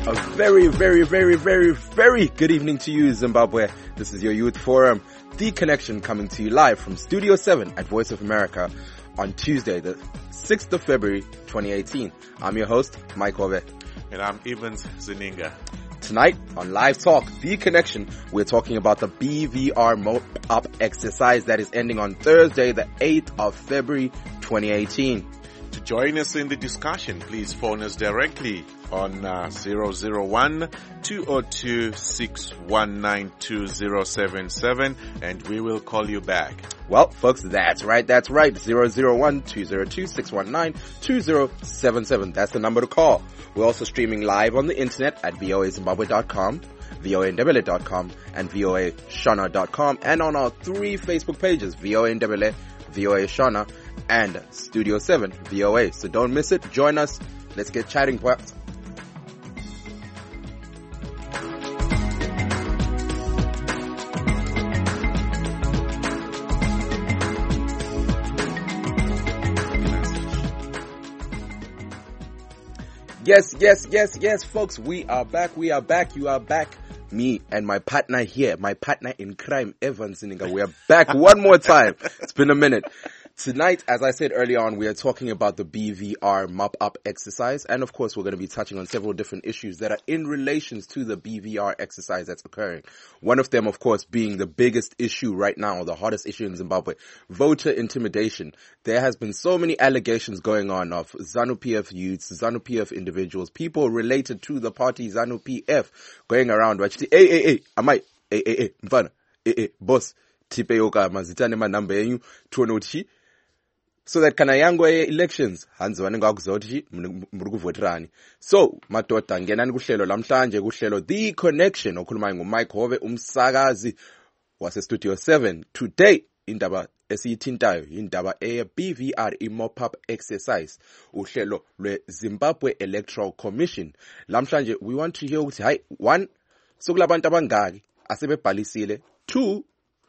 A very, very, very, very, very good evening to you, Zimbabwe. This is your Youth Forum, The Connection, coming to you live from Studio 7 at Voice of America on Tuesday, the 6th of February, 2018. I'm your host, Mike Ove. And I'm Evans Zininga. Tonight on Live Talk, The Connection, we're talking about the BVR Mop-Up exercise that is ending on Thursday, the 8th of February, 2018. To join us in the discussion, please phone us directly on 001-202-619-2077 and we will call you back. Well, folks, that's right. 001-202-619-2077. That's the number to call. We're also streaming live on the internet at voazimbabwe.com, voandebele.com, and voashona.com, and on our 3 Facebook pages, VOA Ndebele, VOA Shona, and Studio 7 VOA. So don't miss it. Join us. Let's get chatting. Yes, folks. We are back. You are back. Me and my partner here, my partner in crime, Evans Zininga. We are back one more time. It's been a minute. Tonight, as I said earlier on, we are talking about the BVR Mop-Up exercise. And of course, we're going to be touching on several different issues that are in relations to the BVR exercise that's occurring. One of them, of course, being the biggest issue right now, the hottest issue in Zimbabwe, voter intimidation. There has been so many allegations going on of ZANU-PF youths, ZANU-PF individuals, people related to the party ZANU-PF going around, right? Mfana, boss, tipe yoka mazitane manamba yenyu, tuone uti so that kana yangu elections hanzi vanenge vakuziva kuti muri kuvoterani. So madodha ngenani kuhlelo lamhlanje, kuhlelo The Connection okhuluma nguMike Hove, umsakazi wasestudio 7. Today indaba esiyithintayo indaba BVR i-mop-up exercise, uhlelo lwe-Zimbabwe Electoral Commission. Lamhlanje we want to hear ukuthi hayi, 1, sokulabantu abangaki asebebhalisile. 2,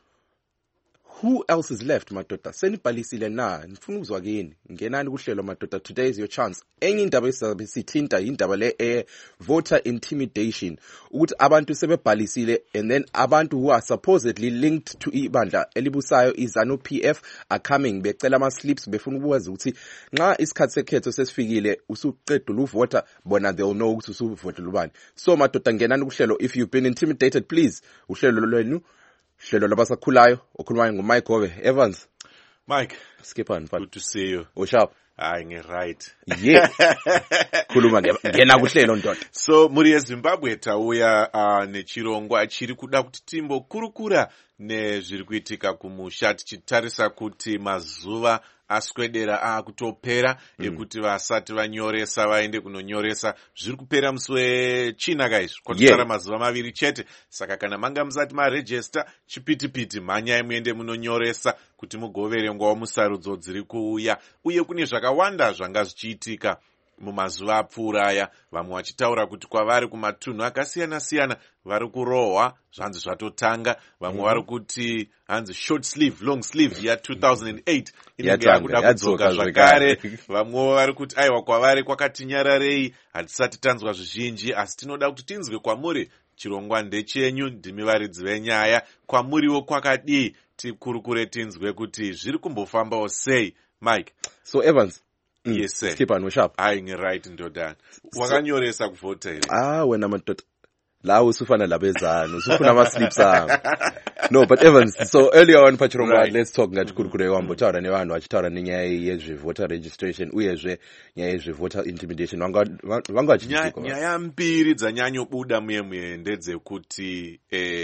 who else is left, madoda? Senibhalisile na? Nifuna ukuzwa kini. Ngenani kuhlelo madoda. Today is your chance. Enye indaba esithinta indaba le voter intimidation. Ukuthi abantu sebebhalisile and then abantu who are supposedly linked to ibandla elibusayo iZANU-PF are coming becela ama slips befuna ukwazi ukuthi nxa isikhathi sekhetho sesifikile usuqeda uvota bona they'll know ukuthi usuvotela ubani. So madoda ngenani kuhlelo. If you've been intimidated, please uhlelo lwenu hlelo labasakhulayo okhuluma nguMike Hove. Evans, Mike, skip on. good to see you. Sharp. Right. Yeah. Khuluma ngena kuhlelo ndoda. So muri yeZimbabwe tauya nechirongwa chiri kuda kuti timbokurukura nezviri kuitika kumusha, tichitarisa kuti mazuva aswedera akutopera ekuti vasati vanyoresa vaende kunonyoresa. Zviri kupera musi weChina guys, kwatosara mazuva 2 chete. Saka kana manga musati maregister chipitipiti, mhanyai muende munonyoresa kuti mugoverengwawo musarudzo dziri kuuya. Uye kune zvakawanda zvanga zvichiitika mumazuva apfuura aya, vamwe vachitaura kuti kwavari kumatunhu akasiyana-siyana vari kurohwa, zvanzi zvatotanga. Vamwe vari kuti hanzi short sleeve long sleeve ya 2008 inenge yakuda kudzoka zvakare. Vamwe vari kuti aiwa kwavari kwakati nyararei, hatisati tanzwa zvizhinji, asi tinoda kuti tinzwe kwamuri. Chirongwa ndechenyu, ndimi varidzi venyaya. Kwamuriwo kwakadii? Tikurukure tinzwe kuti zviri kumbofambawo sei. Mike. So Evans, yes sir. Skip on sharp. Right ndoda. Wakanyoresa kuvota here. Wena madoda. La usufana labezana, usufuna ama slips am. No, but Evans, so earlier on pachirongwa, right. Let's talk ngati kurukure wambotaura nevanhu vachitaura nenyaya yezve-voter registration uyezve nyaya yezve-voter intimidation. Vanga vachitika. Nyaya mbiri dzanyanyobuda muye ndedzekuti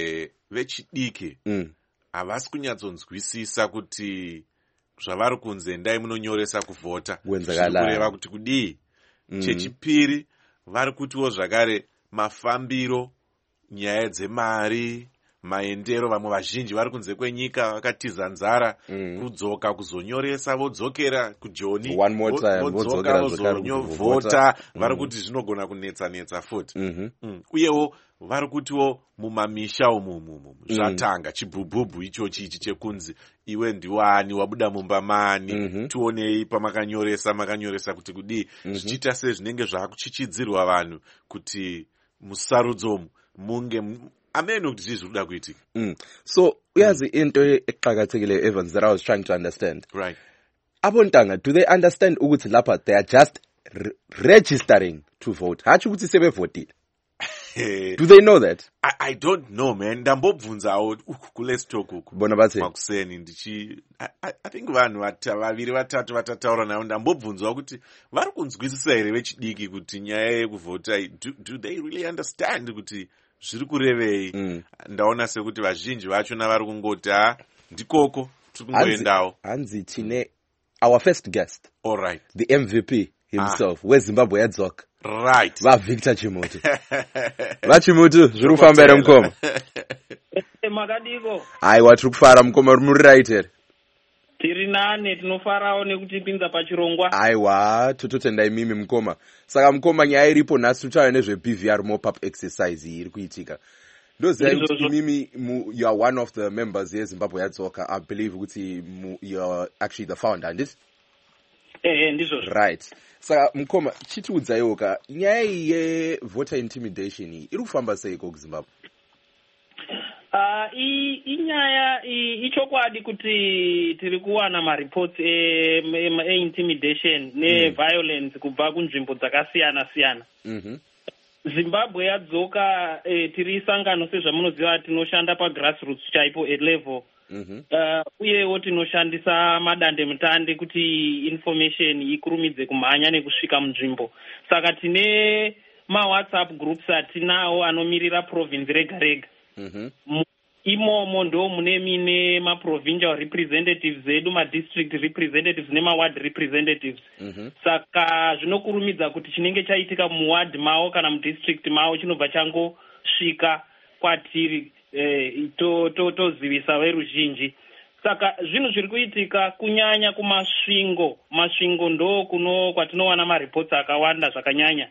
vechidiki havasi kunyatsonzwisisa kuti zvavari kunze endai munonyoresa kuvhota kureva kuti kudii. Chechipiri, vari kutiwo zvakare mafambiro, nyaya dzemari, maendero. Vamwe vazhinji vari kunze kwenyika vakatiza nzara, kudzoka kuzonyoresa, vodzokera kujoni, vodzoka vozonyovhota. Vari kuti zvinogona kunetsa futi. Uyewo vari kutiwo mumamisha umu zvatanga chibhubhubhu ichochi ichi chekunzi iwe ndiwani, wabuda mumba mani, tionei pamakanyoresa kuti kudii. Zvichiita sezvinenge zvakuchichidzirwa vanhu kuti musarudzomu munge amene kuti zvizvi kuda kuitika. So uyazi into eqhakathekile Evans that I was trying to understand. Right. Abontanga, do they understand ukuthi lapha they are just registering to vote? Hachi ukuthi sebevotile. Do they know that? I don't know, man. Ndambobvunzawo let's talk uku. Bona bathi makuseni I think vanhu vaviri vatatu vatataura nawo ndambobvunzawo kuti vari kunzwisisa here vechidiki kuti nyaya yekuvhota do they really understand kuti zviri kurevei. Ndaona sekuti vazhinji vachona vari kungoti ndikoko tiri kungoendawo. Hanzi tine our first guest. All right. The MVP himself. weZimbabwe yadzoka. Right. Victor Chimutu. Chimutu, zviri kufamba here mukoma? Makadiko. Aiwa tiri kufara mukoma muri right here. Tiri nane tinofarawo nekutipinza pachirongwa. Aiwa tototendai mimi mukoma. Saka mukoma nyaya iripo nhasi tutaura nezve BVR mop-up exercise iri kuitika. Ndoziva kuti mimi you are one of the members yeZimbabwe yadzoka. I believe kuti you are actually the founder, anditi? Ndizvo. Right. Saka mukoma chitiudzaiwo ka nyaya yevoter intimidation iri kufamba seiko kuZimbabwe? Inyaya ichokwadi kuti tiri kuwana mareports e-intimidation ne-violence kubva kunzvimbo dzakasiyana siyana. Zimbabwe yadzoka tiri sangano sezvamunoziva tinoshanda pagrassroots chaipo level. Uyewo tinoshandisa madande mutande kuti information ikurumidze kumhanya nekusvika munzvimbo. Saka tine WhatsApp groups atinawo anomirira province rega rega. Imomo ndo mune mine provincial representatives edu, district representatives ward representatives. Saka zvinokurumidza kuti chinenge chaitika ward mao kana district mao chinobva changosvika kwatiri tozivisa veruzhinji. Saka zvinhu zviri kuitika kunyanya kumasvingo. Masvingo ndo kuno kwatinowana mareports akawanda zvakanyanya.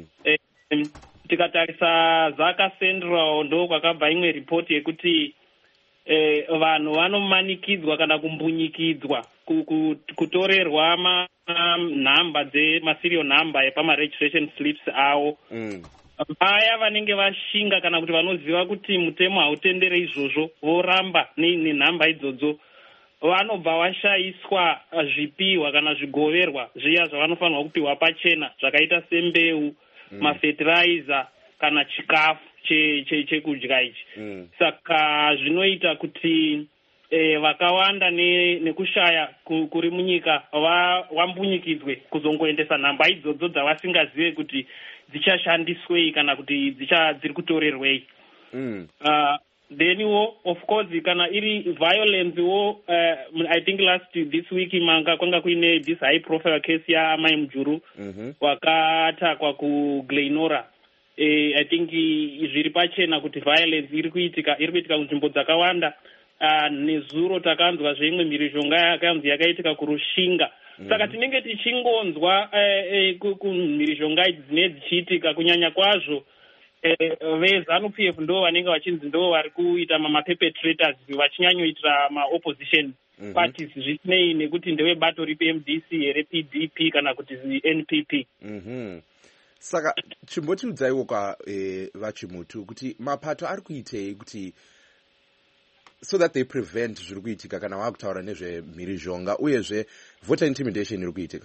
Tikatarisa Zaka Central ndo kwakabva imwe report yekuti vanhu vanomanikidzwa kana kumbunyikidzwa kutorerwa nhamba serial number yepama-registration slips awo. Vaya vanenge vashinga kana kuti vanoziva kuti mutemo hautendere izvozvo voramba nenhamba idzodzo vanobva vashayiswa zvipiwa kana zvigoverwa zviya zvavanofanirwa kupiwa pachena zvakaita sembeu, mafertilizer kana chikafu chekudya ichi. Saka zvinoita kuti vakawanda nekushaya kuri munyika vambunyikidzwe kuzongoendesa nhamba idzodzo dzavasingazive kuti dzichashandiswei kana kuti dziri kutorerwei. Then of course kana iri violence I think this week manga kwanga kuine this high profile case ya Amai Mujuru wakatakwa kuGlenora. I think zviri pachena kuti violence iri kuitika kunzvimbo dzakawanda. Nezuro takanzwa zveimwe mhirizhonga yakanzi yakaitika kuRushinga. Saka tinenge tichingonzwa kumhirizhonga idzi dzine dzichiitika kunyanya kwazvo veZANU-PF ndo vanenge vachinzi ndo vari kuita maperpetrators vachinyanyoitira maopposition parties zvisinei nekuti ndevebato ripi MDC here PDP kana kuti NPP. Saka chimbotiudzaiwo vaChimutu kuti mapato ari kuitei kuti so that they prevent zviri kuitika kana vakutaura nezvemhirizhonga uyezve voter intimidation iri kuitika?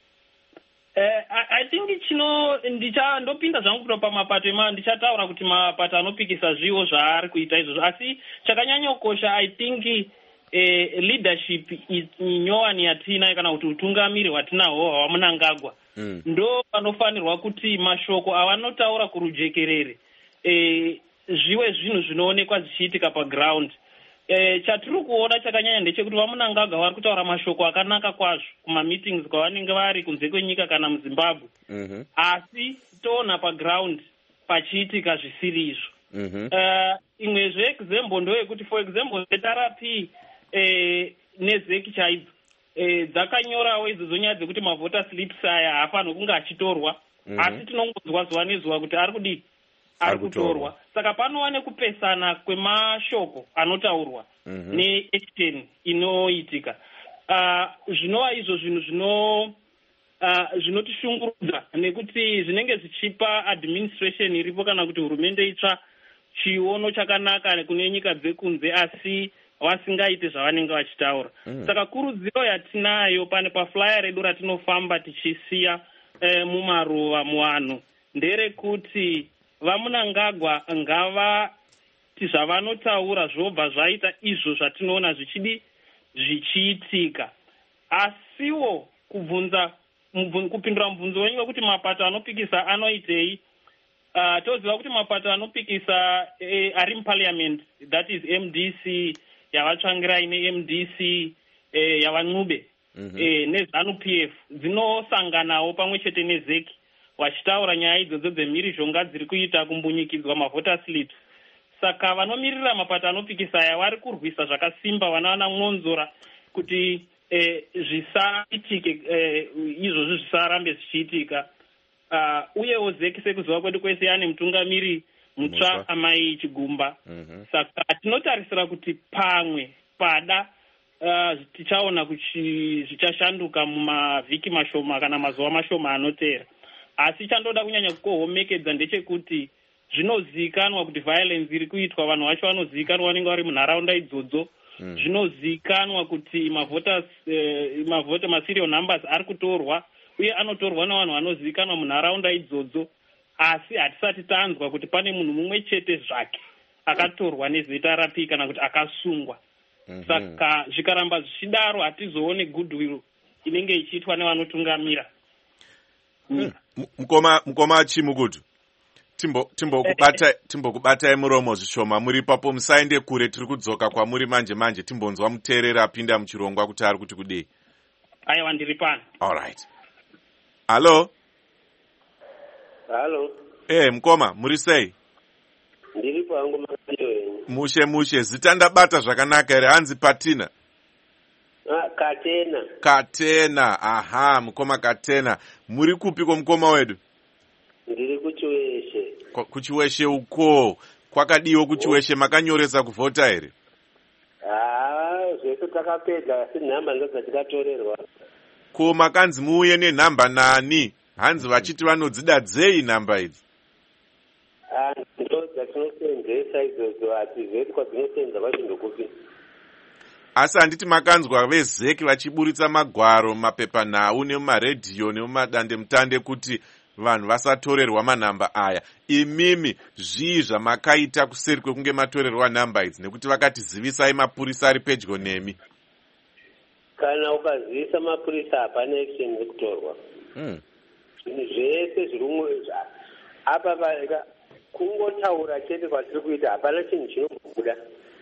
I think ndopinda zvangu kutopa mapato ndichataura kuti mapato anopikisa zviwo zvaari kuita izvozvo, asi chakanyanyokosha I think leadership nyowani yatina kana kuti utungamiri hwatinahwo hwamunangagwa ndo vanofanirwa kuti mashoko avanotaura kurujekerere zviwe zvinhu zvinoonekwa zvichiitika paground. Chatiri kuona chakanyanya ndechekuti vamunangagwa vari kutaura mashoko akanaka kwazvo kumameetings kwavanenge vari kunze kwenyika kana muZimbabwe. Asi toona paground pachiitika zvisiri izvo. Imwezve example ndoyekuti for example ZRP nezeki chaidzo dzakanyorawo idzodzo nyaya dzekuti mavota slips aya haafanirwi kunge achitorwa, asi tinongonzwa zuva nezuva kuti ari kutorwa. Saka panova nekupesana kwemashoko anotaurwa neaction inoitika. Zvinova izvo zvinhu zvinotishungurudza nekuti zvinenge zvichipa administration iripo kana kuti hurumende itsva chiono chakanaka kune nyika dzekunze asi vasingaite zvavanenge vachitaura. Saka kurudziro yatinayo pane paflyer redu ratinofamba tichisiya mumaruva muvanhu nderekuti vamunangagwa ngavati zvavanotaura zvobva zvaita izvo zvatinoona zvichiitika, asiwo kupindura mubvunzo wenyu wekuti mapato anopikisa anoitei. Toziva kuti mapato anopikisa ari muparliament, that is MDC yavatsvangirai neMDC yavan'ube neZANU-PF dzinosanganawo pamwe chete nezeki vachitaura nyaya idzodzo dzemhirizhonga dziri kuita kumbunyikidzwa mavota slips. Saka vanomirira mapato anopikisa aya vari kurwisa zvakasimba vana mwonzora kuti zvisaitike izvozvo zvisarambe zvichiitika. Uyewo zeki sekuziva kwedu kwese ane mutungamiri mutsva amai Chigumba. Saka tinotarisira kuti pamwe pada tichaona kuti zvichashanduka mumavhiki mashoma kana mazuva mashoma anoteera. Asi chandoda kunyanya kukohomekedza ndechekuti zvinozikanwa kuti violence iri kuitwa, vanhu vacho vanozikanwa vanenge vari munharaunda idzodzo. Zvinozikanwa kuti maserial numbers ari kutorwa uye anotorwa navanhu vanozikanwa munharaunda idzodzo, asi hatisati tanzwa kuti pane munhu mumwe chete zvake akatorwa nezita rapi kana kuti akasungwa. Saka zvikaramba zvichidaro hatizoone goodwill inenge ichiitwa nevanotungamira. Mukoma Chimukutu, timbokubatai muromo zvishoma muri papo, musaende kure, tiri kudzoka kwamuri manje timbonzwa muteerera apinda muchirongwa kuti ari kuti kudei. Aiwa, ndiri pano. All right. Halo. Mukoma, muri sei? Ndiri pangu makanyo. Mushe, zita ndabata zvakanaka here? Hanzi Patina? Katena. Aha, mukoma Katena. Muri kupiko mukoma wedu? Ndiri kuchiweshe. Kuchiweshe uko. Kwakadiwo kuchiweshe, makanyoresa kuvhota here? Zvese takapedza, asi nhamba ndo tikatorerwa. Ko makanzi muuye nenhamba nani? Hanzi vachiti vanodzida dzei nhamba idzi? Ndo dzatinosenzesa idzodzo, hatizivi kwadzinosenza vachindokupi. Asi handiti makanzwa vezeki vachiburitsa magwaro mumapepanhau nemumaredhiyo nemumadandemutande kuti vanhu vasatorerwa manhamba aya. Imimi zvii zvamakaita kuseri kwekunge matorerwa nhamba idzi, nekuti vakatizivisai mapurisa ari pedyo nemi? Kana ukazivisa mapurisa hapana action yekutorwa. Zvese zviri apa kungotaura chete kwatiri kuita, hapana chinhu chinombobuda.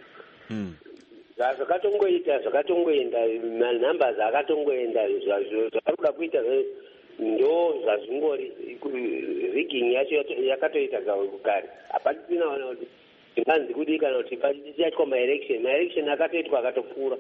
Zvakatongoenda manhamba zvakatongoenda zvakarikuda kuita ndo zvazvingori rigging yacho yakatoita kare. Hapatisina kuti tinganzi kudii kana kuti pachichaitwa maelection akatoitwa akatopfuura.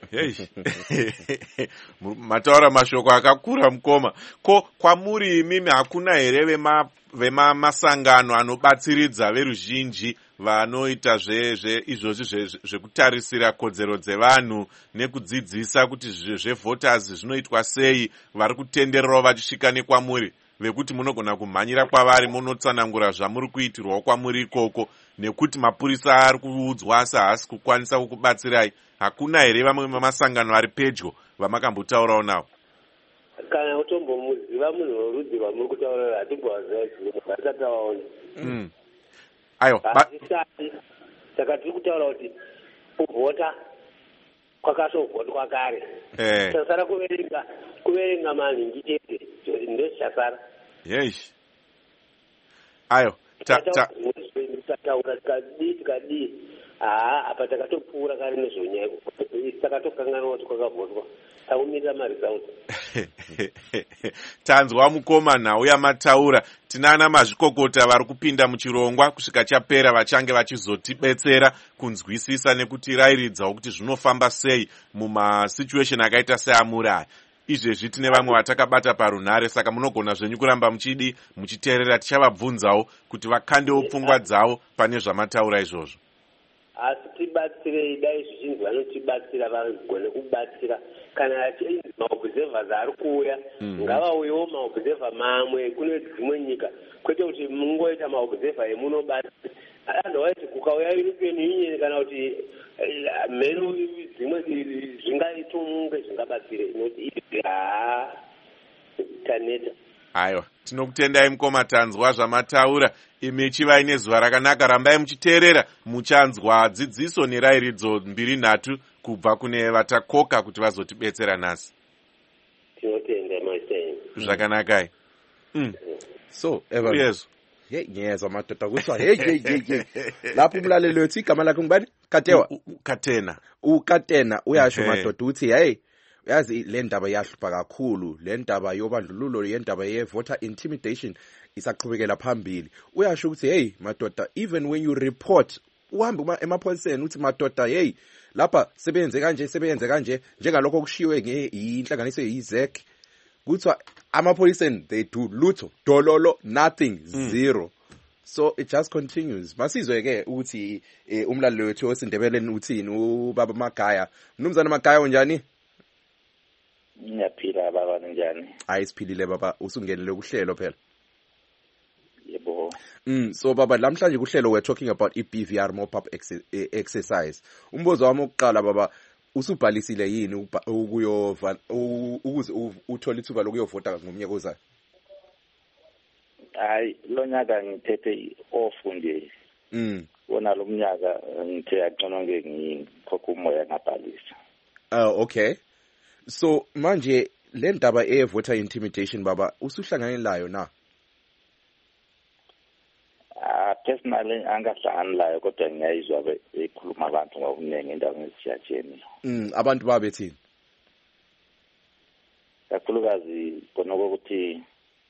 Mataura mashoko akakura mukoma. Ko kwamuri imimi hakuna here vemasangano anobatsiridza veruzhinji vanoita izvozvi zvekutarisira kodzero dzevanhu nekudzidzisa kuti zvevoters zvinoitwa sei, vari kutendererawo vachisvika nekwamuri, vekuti munogona kumhanyira kwavari munotsanangura zvamuri kuitirwawo kwamuri ikoko, nekuti mapurisa ari kuudzwa asi haasi kukwanisa kukubatsirai? Hakuna here vamwe vemasangano ari pedyo vamakambotaurawo navo? Kana utombomuziva munhu worudzi rwamuri kutaura hatimbovazatavaona. Saka tiri kutaura kuti kuvhota kwakatovhotwa kare. Chasara kuverenga manhingi chete ndo zvichasara. Tataura tikadii apa takatopfuura kare nezvonyaya takatokanganwa kuti kwakavhotwa. Taumirira maresults. Tanzwa mukoma nhau yamataura. Tinana mazvikokota vari kupinda muchirongwa kusvika chapera vachange vachizotibetsera kunzwisisa nekutirayiridzawo kuti zvinofamba sei mumasituation akaita seamuri aya. Izvezvi tine vamwe vatakabata parunhare, saka munogona zvenyu kuramba muchiteerera. Tichavabvunzawo kuti vakandewo pfungwa dzavo pane zvamataura izvozvo. asi tibatsirei dai zvizhinji vanotibatsira vagone kubatsira kana maobservers ari kuuya ngavauyewo maobserver mamwe kune dzimwe nyika kwete kuti mungoita maobserver emunobata otherwise kukauya european union kana kuti mhenu dzimwe zvingaitomunge zvingabatsire inoti taneta. Aiwa, tinokutendai mukoma, tanzwa zvamataura. Imi chivai nezuva rakanaka, rambai muchiteerera muchanzwa dzidziso nerayiridzo 2-3 kubva kune vatakoka kuti vazotibetsera nhasi. Tinotenda maitenga. Zvakanakai. So, Evan. Yes. Nyeza matata kuswa. Hey. Lapho umlaleli wethu igama lakhe ngubani? Katewa. Katena. Ukatena uyasho madoda uthi hey, yazi le ndaba yahlupha kakhulu, le ndaba yobandlululo, le ndaba ye voter intimidation isaqhubekela phambili. Uyasho ukuthi hey madoda, even when you report uhambe emapholiseni uthi madoda hey lapha sebenze kanje njengalokho kushiwe inhlanganiso yeZEC kuthiwa amapholiseni they do lutho dololo nothing zero. So it just continues. Masizwe ke ukuthi umlaleli wethu osindebeleni uthini ubaba Magaya. Mnumzana Magaya unjani? Ngiyaphila baba njani? Ayisiphilile baba, usungenele kuhlelo phela. Yebo. So baba namhlanje kuhlelo we're talking about iBVR mop-up exercise. Umbuzo wami oqala baba, usubhalisile yini ukuyova ukuze uthole ithuba lokuyovota ngomnyaka ozayo? Hayi, lo nyaka ngithethe off nje. Wona lo mnyaka ngithe aqononge ngikhokha umoya ngabhalisa. Okay. So manje le ndaba voter intimidation baba usuhlangane layo na? Personally angahlangani layo kodwa ngiyayizwa bekhuluma abantu ngokuningi endaweni ezisiyajeni. Abantu babethini? Kakhulukazi khona ukuthi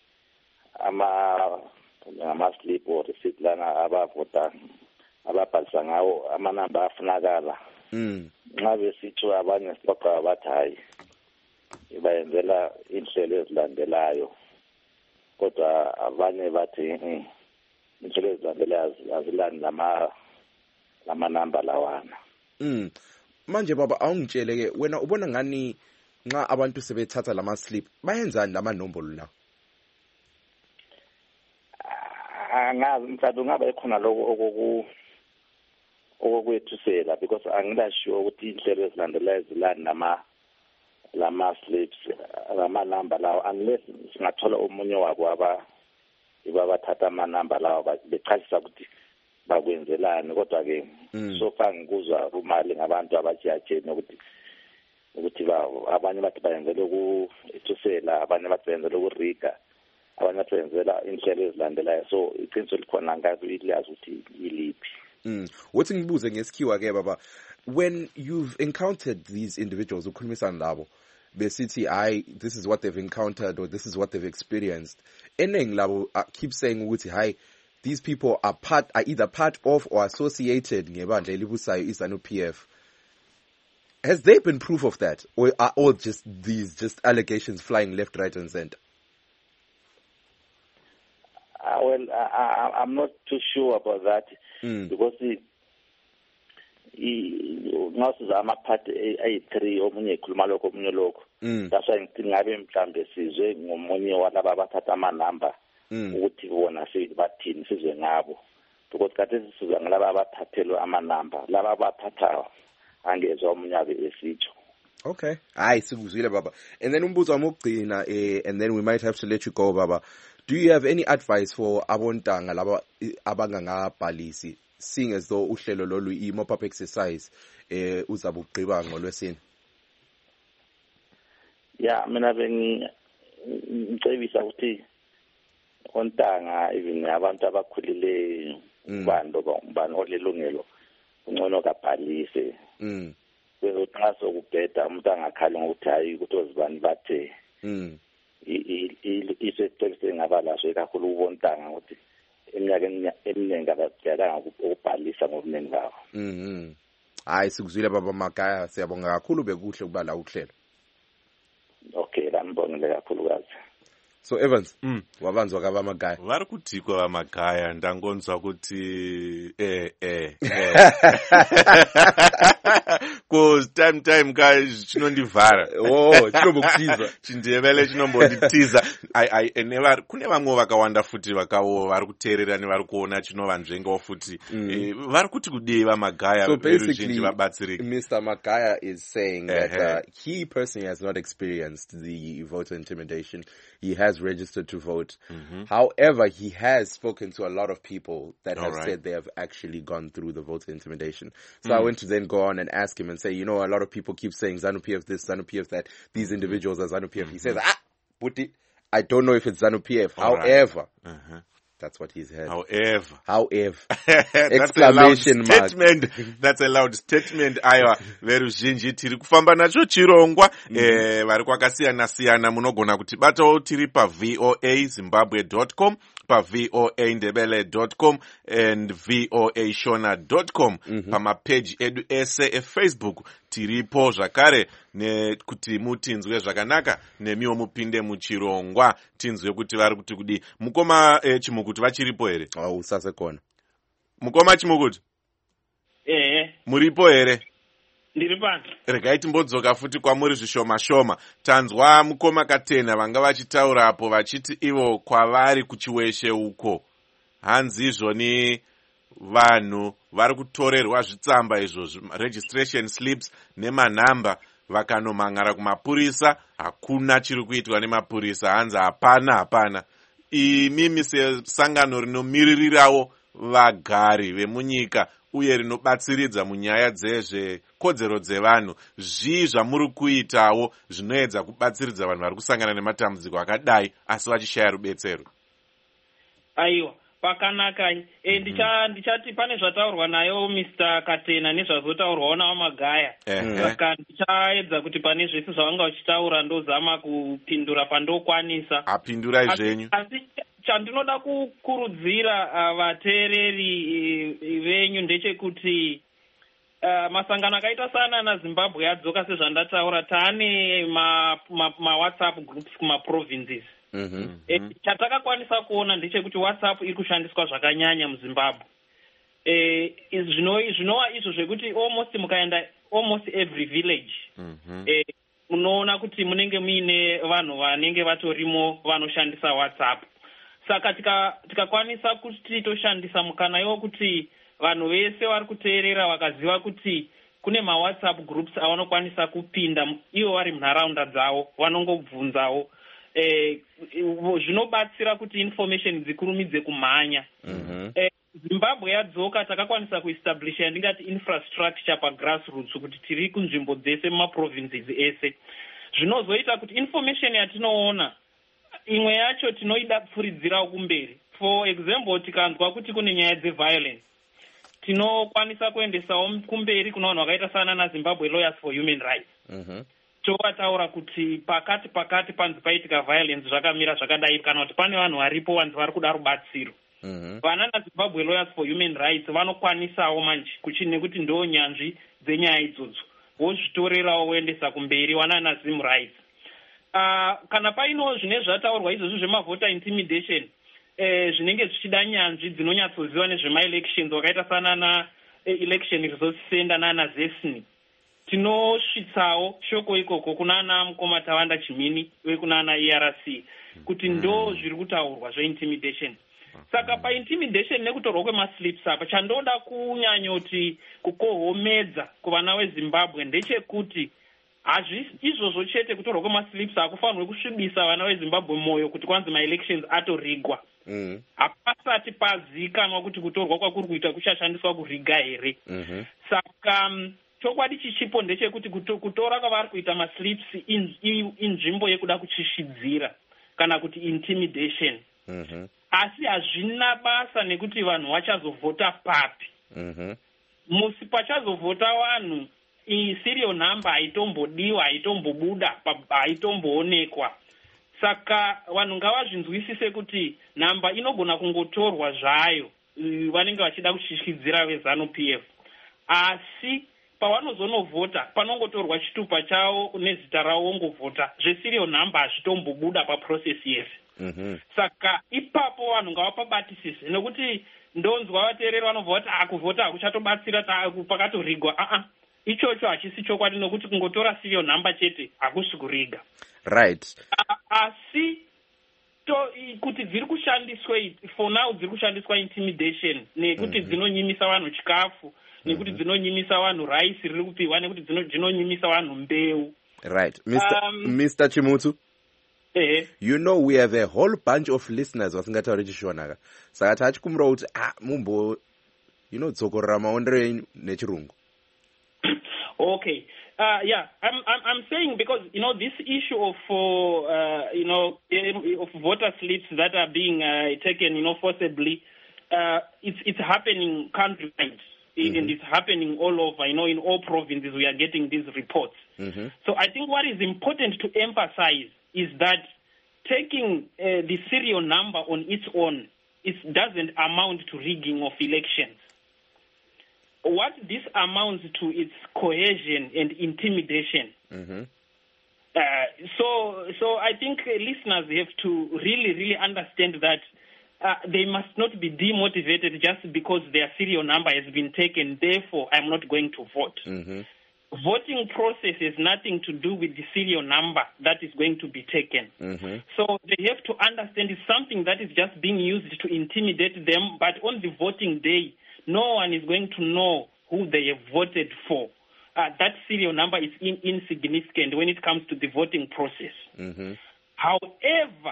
ama-slip or receipt lana abavota ababhalisa ngawo amanamba afunakala. Nxa besitho abanye sibaqa bathi hayi bayenzela inhlelo ezilandelayo kodwa abanye bathi inhlelo ezilandelayo azilani lamanamba lawana. Manje baba awungitshele ke wena ubona ngani nxa abantu sebethatha lama slip bayenzani lamanombolo la? Angazi mhlawumbe ngaba ekhona lokho okwethusela because angilashiwo ukuthi inhlelo ezilandelayo zilani lama slips lamanamba lawo unless singathola omunye wabo abathatha amanamba lawo bechazisa ukuthi bakwenzelani kodwa ke so far ngikuzwa rumali ngabantu abajajeni ukuthi abanye bathi bayenzela ukuthusela, abanye bathi bayenzela ukuriga, abanye bathi bayenzela inhlelo ezilandelayo. So iqiniso likhona ngazi ilazi ukuthi iliphi. What ngibuze ngesikhiwa ke baba, when you've encountered these individuals ukhulumisana labo besithi this is what they've encountered or this is what they've experienced, eningi labo keep saying ukuthi hi, these people are either part of or associated ngebandla elibusayo iZANU-PF. Has there been proof of that, or are all just allegations flying left, right and center? Well, I'm not too sure about that because ngasiza amaphathi ayi-3 omunye ekhuluma lokho omunye lokho. That's why ngithi ngabe mhlambe sizwe ngomunye walaba abathatha amanamba ukuthi bona bathini sizwe ngabo because kade sisizwa ngalaba abathathelwe amanamba, laba abathathayo angezwa umnyaka esitsho. Okay. Hayi sikuzwile baba. And then umbuzo wami ugcina and then we might have to let you go baba. Do you have any advice for abontanga laba abangangabhalisi, seeing as though uhlelo lolu i-mop-up exercise uzabe ugqiba ngolwesine? Yeah, mina ngicebisa ukuthi ontanga even abantu abakhulile ubani olelungelo ungcono kabhalise. Nxa sokubheda umuntu angakhali ngokuthi hayi ukuthi ozibani bathe isecebise ngabalaso kakhulu ubontanga ukuthi eminyakeni eminingi abadala ukubhalisa ngobuningi babo. Hayi sikuzwile baba Magaya, siyabonga kakhulu, bekuhle ukuba la uhlelo. Okay, ngibongile kakhulukazi. So Evans, wavanzwa kava magaya. Vari kutikwa vamagaya, ndangonzwa kuti cause time ka chinondivhara. Oh, chinombokutiza. Chindevele chinombonditiza. Kune vamwe vakawanda futi vakawo vari kuteerera nevari kuona chinova nzvengawo futi. Vari kuti kudei vamagaya. So basically, Mr. Magaya is saying that he personally has not experienced the voter intimidation. He has registered to vote. However, he has spoken to a lot of people that have said they have actually gone through the voter intimidation. So I went to then go on and ask him and say, you know, a lot of people keep saying ZANU-PF this, ZANU-PF that, these individuals are ZANU-PF. He says, Buti, I don't know if it's ZANU-PF. However, that's what he's had. However. Exclamation mark. That's a loud statement. Aiwa, veruzhinji tiri kufamba nacho chirongwa. Vari kwakasiyana munogona kutibatawo tiri pa voazimbabwe.com, pa voandebele.com and voashona.com. Pamapage edu ese eFacebook tiripo zvakare kuti mutinzwe zvakanaka nemiwo mupinde muchirongwa tinzwe kuti vari kuti kudi. Mukoma Chimukuti vachiripo here? Usasekona. Mukoma Chimukuti? Muripo here? Ndiri pano. Regai timbodzoka futi kwamuri zvishoma. Tanzwa Mukoma Katena vanga vachitaurapo vachiti ivo kwavari kuchiweshe uko. Hanzi izvoni vanhu vari kutorerwa zvitsamba izvo, registration slips nemanhamba, vakanomhangara kumapurisa. Hakuna chiri kuitwa nemapurisa, hanzi hapana. Imimi sesangano rinomiririrawo vagari vemunyika uye rinobatsiridza munyaya dzezvekodzero dzevanhu, zvii zvamuri kuitawo zvinoedza kubatsiridza vanhu vari kusangana nematambudziko akadai asi vachishaya rubetsero? Aiwa, pakanaka. Ndichati pane zvataurwa nayo Mr. Katena nezvazotaurwawo nawo Magaya. Saka ndichaedza kuti pane zvese zvavanga vachitaura ndozama kupindura pandokwanisa. Apindurai zvenyu. Asi chandinoda kukurudzira vateereri venyu ndechekuti masangano akaita sana naZimbabwe yadzoka sezvandataura, taane ma-WhatsApp groups kuma-provinces. Chatakakwanisa kuona ndechekuti WhatsApp iri kushandiswa zvakanyanya muZimbabwe. Zvinova izvo zvekuti mukaenda almost every village unoona kuti munenge muine vanhu vanenge vatorimo vanoshandisa WhatsApp. Saka tikakwanisa kuti toshandisa mukana iwo kuti vanhu vese vari kuteerera vakaziva kuti kune ma-WhatsApp groups avanokwanisa kupinda ivo vari munharaunda dzavo, vanongobvunzawo. Zvinobatsira kuti information dzikurumidze kumhanya. Zimbabwe yadzoka takakwanisa kuestablisha yandingati infrastructure pagrassroots kuti tiri kunzvimbo dzese mumaprovinces ese. Zvinozoita kuti information yatinoona imwe yacho tinoida kupfuridzirawo kumberi. For example, tikanzwa kuti kune nyaya dzeviolence, tinokwanisa kuendesawo kumberi kuna vanhu vakaita sana naZimbabwe Lawyers for Human Rights. Tovataura kuti pakati panzi paitika violence zvakamira zvakadai, kana kuti pane vanhu varipo vanzi vari kuda rubatsiro. Vana naZimbabwe Lawyers for Human Rights vanokwanisawo manje nekuti ndo nyanzvi dzenyaya idzodzo, vozvitorerawo voendesa kumberi wana naZim Rights. Kana paino zvine zvataurwa izvozvo zvemavota intimidation, zvinenge zvichida nyanzvi dzinonyatsoziva nezvema-elections wakaita sana na-election resource center nana-ZESNI, tinosvitsawo shoko ikoko kuna ana Mukoma Tavanda Chimini wekuna ana ERC kuti ndo zviri kutaurwa zve-intimidation. Saka pa-intimidation nekutorwa kwemaslips apa, chandoda kunyanyoti kukohomedza kuvana veZimbabwe ndechekuti izvozvo chete kutorwa kwemaslips akufanirwe kusvibisa vana veZimbabwe moyo kuti kwanzi ma-elections atorigwa. Hapasati pazikanwa kuti kutorwa kwakuri kuita kuchashandiswa kuriga here. Saka chokwadi chichipo ndechekuti kutora kwavari kuita maslips inzvimbo yekuda kuchishidzira kana kuti intimidation. Asi hazvina basa nekuti vanhu vachazovhota papi. Musi pachazovhota vanhu, serial number haitombodiwa, haitombobuda, haitomboonekwa. Saka vanhu ngavazvinzwisise kuti nhamba inogona kungotorwa zvayo, vanenge vachida kushishidzira veZANU-PF. Asi pavanozonovhota panongotorwa chitupa chavo nezita ravo vongovhota, zveserial number hazvitombobuda paprocess yese. saka ipapo vanhu ngavapabatisise nekuti ndonzwa vateereri vanobva vati kuvhota hakuchatobatsira pakatorigwa ichocho hachisi chokwadi nokuti kungotora serial number chete hakusi kuriga, right? asi kuti dziri kushandiswa for now dziri kushandiswa intimidation nekuti dzinonyimisa vanhu chikafu nekuti dzinonyimisa vanhu raisi riri kupiwa nekuti dzinonyimisa vanhu mbeu. Right. Mr. Chimutu, you know we have a whole bunch of listeners vasingatauri chishona saka tachikumira kuti mumbo dzokorora maondero enyu nechirungu. Okay. I'm saying because this issue of of voter slips that are being taken forcibly, it's happening countrywide. And it's happening all over, in all provinces we are getting these reports. So I think what is important to emphasize is that taking the serial number on its own, it doesn't amount to rigging of elections. What this amounts to is coercion and intimidation. So I think listeners have to really understand that they must not be demotivated just because their serial number has been taken. Therefore, I'm not going to vote. Voting process has nothing to do with the serial number that is going to be taken. So they have to understand it's something that is just being used to intimidate them, but on the voting day, no one is going to know who they have voted for. That serial number is insignificant when it comes to the voting process. However,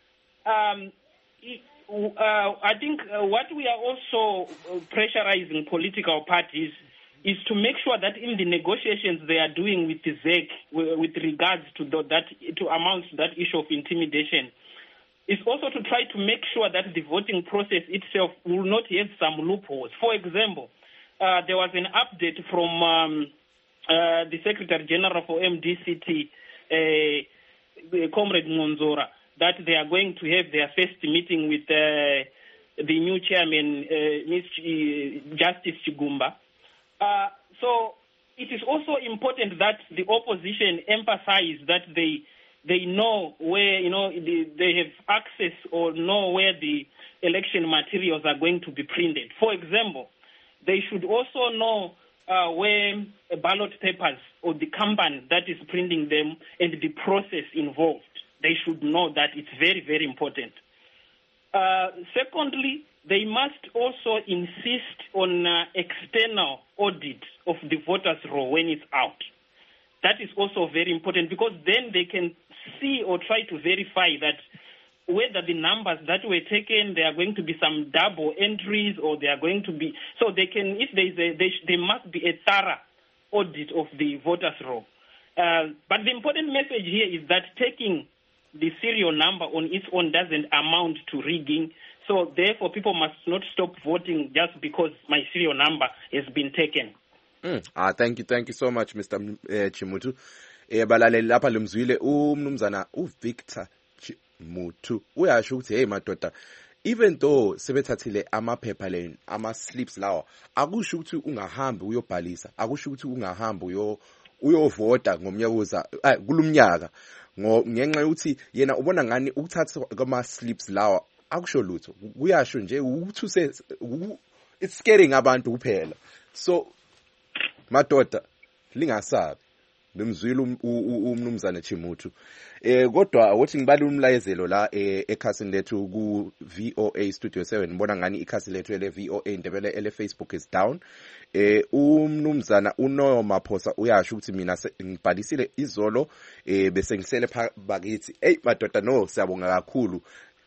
I think what we are also pressurizing political parties is to make sure that in the negotiations they are doing with the ZEC with regards to to amount to that issue of intimidation, is also to try to make sure that the voting process itself will not have some loopholes. For example, there was an update from the Secretary General for MDCT, Comrade Monzora, that they are going to have their first meeting with the new chairman, Justice Chigumba. So it is also important that the opposition emphasize that they know where, they have access or know where the election materials are going to be printed. For example, they should also know where ballot papers or the company that is printing them and the process involved. They should know that. It's very, very important. Secondly, they must also insist on external audit of the voters' roll when it's out. That is also very important because then they can see or try to verify that whether the numbers that were taken, there are going to be some double entries or they are going to be... So they can, if there must be a thorough audit of the voters' roll. But the important message here is that taking the serial number on its own doesn't amount to rigging. So therefore, people must not stop voting just because my serial number has been taken. Thank you so much, Mr. Chimutu. Balaleli lapha limzwile umnumzana uVictor Chimutu uyasho ukuthi hey madoda, even though sebethathile amaphepha leni ama-slips lawa, akusho ukuthi ungahambi uyobhalisa, akusho ukuthi ungahambi uyovota ngomnyaka kulumnyaka ngenxa yokuthi yena ubona ngani ukuthatha kwama-slips lawa akusho lutho, kuyasho nje ukuthi it's scaring abantu kuphela. So madoda lingasabi, limzwile umnumzana Chimutu. Kodwa wothi ngibale umlayezelo la ekhasini lethu ku VOA Studio 7, ngibona ngani ikhasi lethu ele VOA Ndebele ele Facebook is down. Umnumzana uNoyo Maphosa uyasho ukuthi mina ngibhalisile izolo bese ngihlele bakithi. Hey madoda, no siyabonga kakhulu.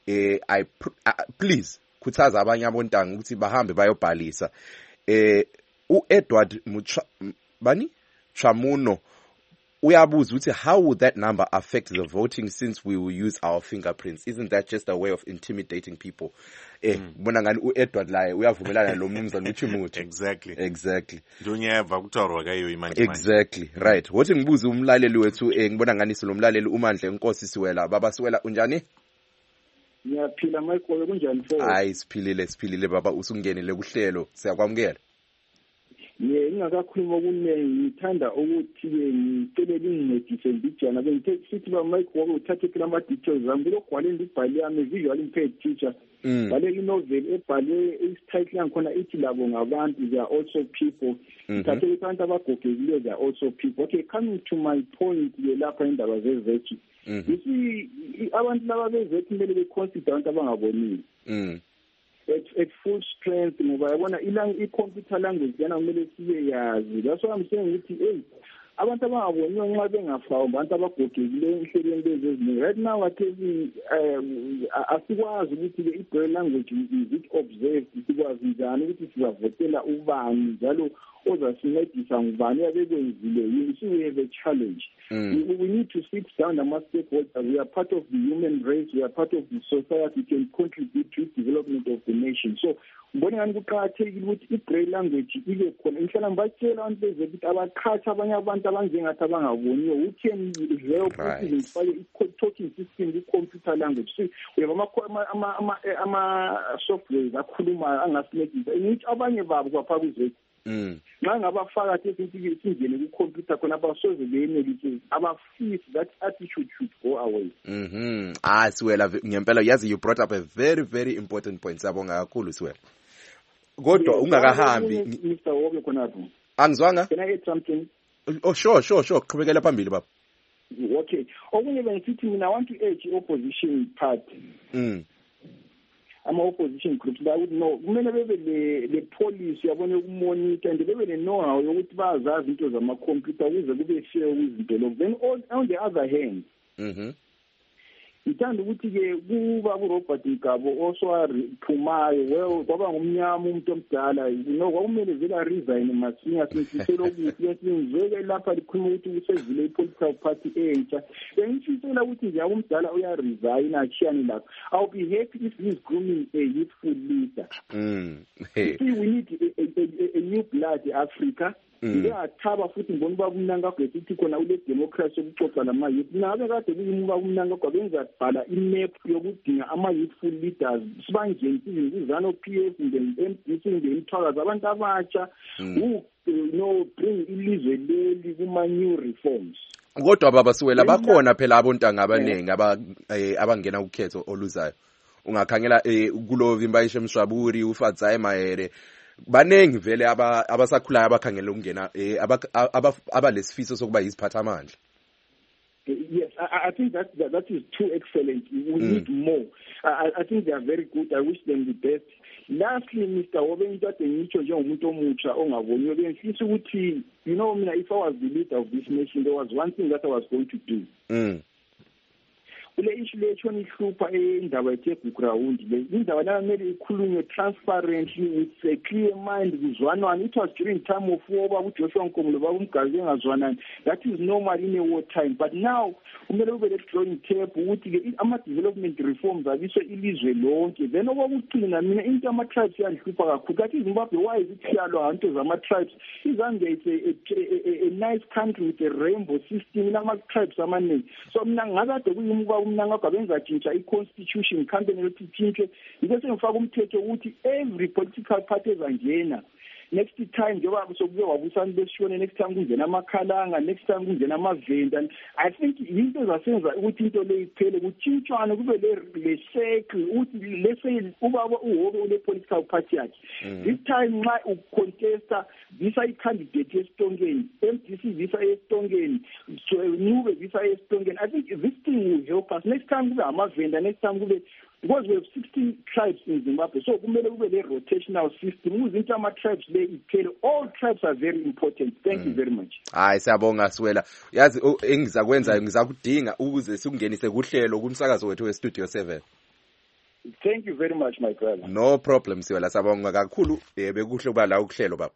Please khuthaza abanye abontanga ukuthi bahambe bayobhalisa. uEdward Chamuno uyabuza ukuthi how would that number affect the voting since we will use our fingerprints? Isn't that just a way of intimidating people? Bona ngani uEdward laye uyavumelana lo mnumzana uChimutu. Exactly. Ndonyeva kuthiwa kayo imanje. Exactly. Right. Wothi ngibuza umlaleli wethu ngibona ngani silomlaleli uMandla Nkosi Siwela. Baba Siwela unjani? Ngiyaphila Michael, kunjani mfowethu? Hayi siphilile baba, usungenile kuhlelo, siyakwamukela. ngingakakhuluma okuningi ngithanda ukuthi-ke ngicelele ingincedise mbijana sithi bamike woke uthathe kula ma-details ami kulogwaleni libhale yami visual impaired teacher bhale inoveli ebhalwe isititle yangikhona ithi labo ngabantu, they are also people. Ngithathe ukuthi abantu abagogekileyo they are also people. Okay, coming to my point-ke lapha indaba zezethi, you see abantu laba bezethi kumele beconsider abantu abangabonile at full strength, ngoba yabona i-computer language yana kumele sibe yazi. That's why I'm saying ukuthi abantu abangaboniyo nxa bengafakwa abantu abagogekileyo enhlelweni bezeziningi right now athethi asikwazi ukuthi-ke i-braille language is it observed, sikwazi njani ukuthi sizavotela ubani njalo ozasincedisa ngubani abekwenzile yini. So we have a challenge. We need to sit down ama-stakeholders. We are part of the human race, we are part of the society, can contribute to the development of the nation. So ngibona ngani kuqakathekile ukuthi i-braille language ibe khona. Ngihlala ngibatshela abantu beze ukuthi abakhathi abanye abantu abanjengathi abangaboniyo, who can help ukuthi zifake i-talking system i-computer language. So we have ama-softwares akhulumayo angasincedisa, ngithi abanye babo kwapha kwizethu nxa ngabafaka ukuthi singene kwi-computer khona abasoze beyenelise, abafisi that attitude should go away. Siwela ngempela yazi, you brought up a very very important point. Sabonga kakhulu Siwela. Kodwa ungakahambi Mr. Woke khonapho. Angizwanga? Can I add something? Oh sure. Qhubekela phambili baba. Okay. Okunye bengithi mina I want to urge opposition party. Ama-opposition groups that would know kumele bebe le policy yabone ukumonitor and bebe ne-know-how yokuthi bazazi into zamakhompyutha ukuze kube fair kwizinto lokhu. Then on the other hand, ngithanda ukuthi-ke kuba kuRobert Mgabo osowaphumayo kwaba ngumnyama umuntu omdala kwakumele vele aresign masinya simfisela ukuthi besingizweke lapha likhuluma ukuthi usevile i-political party entsha. Bengifisela ukuthi nje umdala uyaresign achiyane lapha. I'll be happy if he's grooming a youthful leader. See, we need a new blood Africa. Ngiyathaba futhi ngibona uba kumnanga kwethu khona ule democracy yokuxoxa nama-youth. Nabe kade kuyimuka kumnanga kwabenza bhala imap yokudinga ama-youthful leaders sibangenise izizano PF nge-MDC nge-Mthwakazi abantu abatsha who bring ilizwe leli kuma-new reforms. Kodwa baba Siwela bakhona phela abontanga abaningi abangena ukhetho oluzayo. Ungakhangela kulovimba ishe Mshwaburi uFadzai Mahere. Banengi vele abasakhulayo abakhangela ukungena abalesifiso sokuba yiziphathamandla. Yes, I think that is too excellent. We need more. I think they are very good. I wish them the best. Lastly, Mr. Wobe ngithathe ngitsho njengomuntu omutsha ongaboniyo bengifisa ukuthi mina if I was the leader of this nation there was one thing that I was going to do. Kule issue lechona ihlupha indaba ethe ground le indaba la kumele ikhulunywe transparently with a clear mind kuzwanwa. It was during time of war uJoshua Nkomo bakumgazi engazwanani. That is normal in a war time, but now kumele ube le drawing table ukuthi ke ama development reforms abiswe ilizwe lonke. Then okwakugcina mina into ama tribes yahlupha kakhulu. That is Zimbabwe, why is it siyalo hanto zama tribes? Izange a nice country with a rainbow system nama tribes amaningi. So mina ngakade kuyimuka umnanga kwabenza tshintsha i-constitution campaign yokuthi itshintshwe ngike sengifaka umthetho ukuthi every political party ezangena next time njengoba sokuke wabusani besishone next time kungena amakhalanga, next time kungena amavenda. I think into zasenza ukuthi into le iphele kutshintshwane kube le circle ukuthi lese ubaba uhobe ule political party yakhe. This time nxa ucontesta visa i-candidate yesitongeni, MDC visa yesitongeni, so Nube visa yesitongeni. I think this thing will help us. Next time kube amavenda, next time kube, because we have 16 tribes in Zimbabwe, so kumele kube le rotational system uzinto ama-tribes le iphele. All tribes are very important. Thank you very much. Hayi siyabonga Siwela. Yazi engizakwenza ngizakudinga ukuze sikungenise kuhlelo kumsakazo wethu we-Studio 7. Thank you very much my brother. No problem Siwela, sabonga kakhulu. Bekuhle kuba la ukuhlelo baba.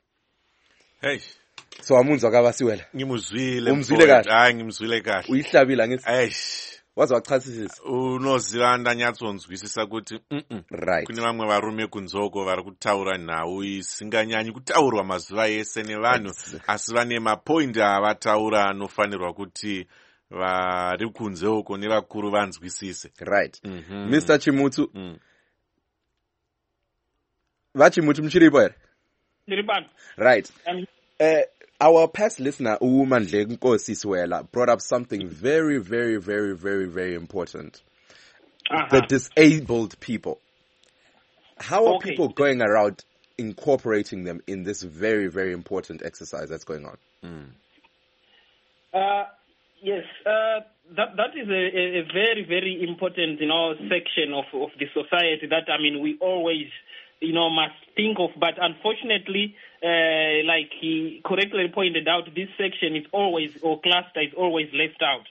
Hey. So amunzwa ka Siwela. Ngimuzwile. Umzwile kahle. Hayi ngimzwile kahle. Uyihlabila ngithi. Eish. Wazi wachasisisa. Unozilanda nyatsonzwisisa kuti right. Kune vamwe varume kunzoko vari kutaura nhau isinganyanyi kutaurwa mazuva ese nevanhu asi vane mapoint avataura anofanirwa kuti vari kunze uko nevakuru vanzwisise. Right. Mr. Chimutsu. Vachimutu mchiripo here? Right. Our past listener, Umandle Nkosi Siwela, brought up something very, very, very, very, very important. The disabled people. How are people going around incorporating them in this very, very important exercise that's going on? Yes, that is a very, very important, section of the society that, we always, must think of. But unfortunately, like he correctly pointed out, this section is always, or cluster is always left out.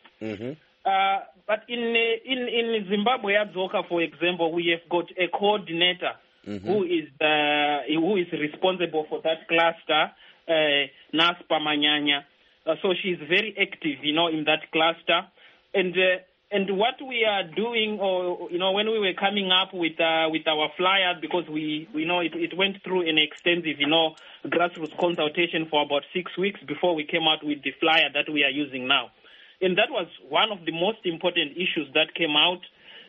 But in Zimbabwe, Adzoka, for example, we have got a coordinator who is responsible for that cluster, Naspa Manyanya. So she's very active, in that cluster. And what we are doing, or when we were coming up with our flyers, because we know it went through an extensive, grassroots consultation for about 6 weeks before we came out with the flyer that we are using now. And that was one of the most important issues that came out.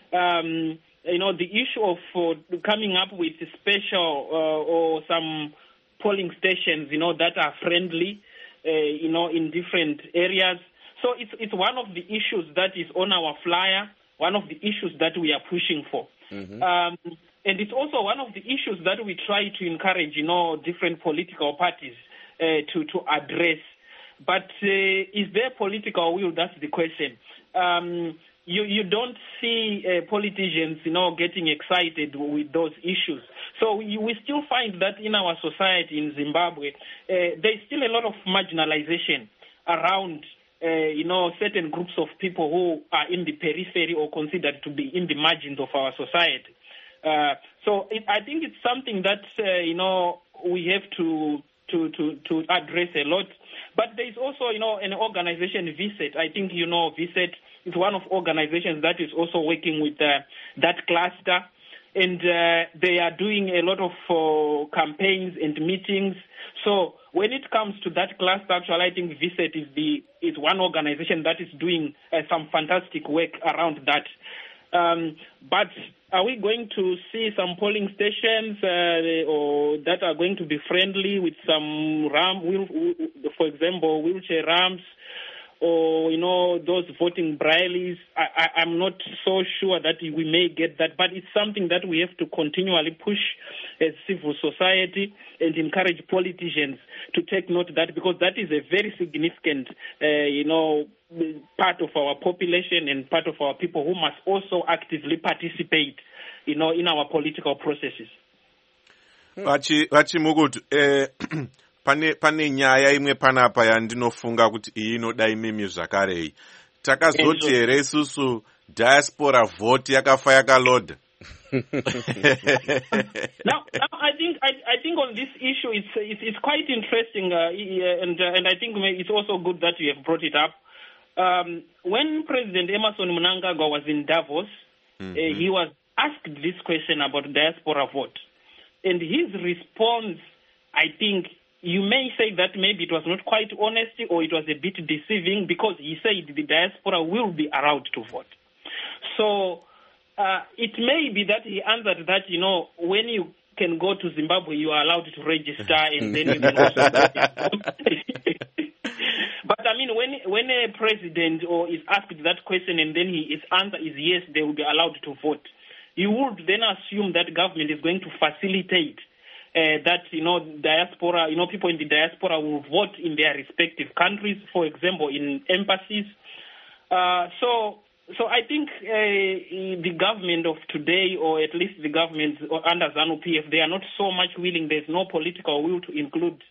The issue of coming up with special or some polling stations, that are friendly, in different areas. So it's one of the issues that is on our flyer, one of the issues that we are pushing for. And it's also one of the issues that we try to encourage, different political parties to address. But is there political will? That's the question. You don't see politicians, getting excited with those issues. So we still find that in our society in Zimbabwe, there's still a lot of marginalization around, certain groups of people who are in the periphery or considered to be in the margins of our society. So I think it's something that, we have to address a lot. But there's also, an organization, VSET. I think VSET is one of organizations that is also working with that cluster. And they are doing a lot of campaigns and meetings. So when it comes to that cluster, actually, I think VSET is one organization that is doing some fantastic work around that. But are we going to see some polling stations or that are going to be friendly with some for example, wheelchair ramps, or those voting brailles? I'm not so sure that we may get that, but it's something that we have to continually push as civil society and encourage politicians to take note of that, because that is a very significant, part of our population and part of our people who must also actively participate, in our political processes. Vachimukutu, pane nyaya imwe panapa yandinofunga kuti iyi inoda imimi zvakarei. Takazoti here isusu diaspora vote yakafa yakalodha. Now I think on this issue it's quite interesting, and I think it's also good that you have brought it up. When President Emmerson Mnangagwa was in Davos, he was asked this question about diaspora vote, and his response, I think, you may say that maybe it was not quite honest or it was a bit deceiving, because he said the diaspora will be allowed to vote. So it may be that he answered that, when you can go to Zimbabwe, you are allowed to register, and then you can also vote. But when a president is asked that question and then his answer is yes, they will be allowed to vote, you would then assume that government is going to facilitate that, diaspora, people in the diaspora will vote in their respective countries, for example, in embassies. So I think the government of today, or at least the government under ZANU-PF, they are not so much willing. There's no political will to include,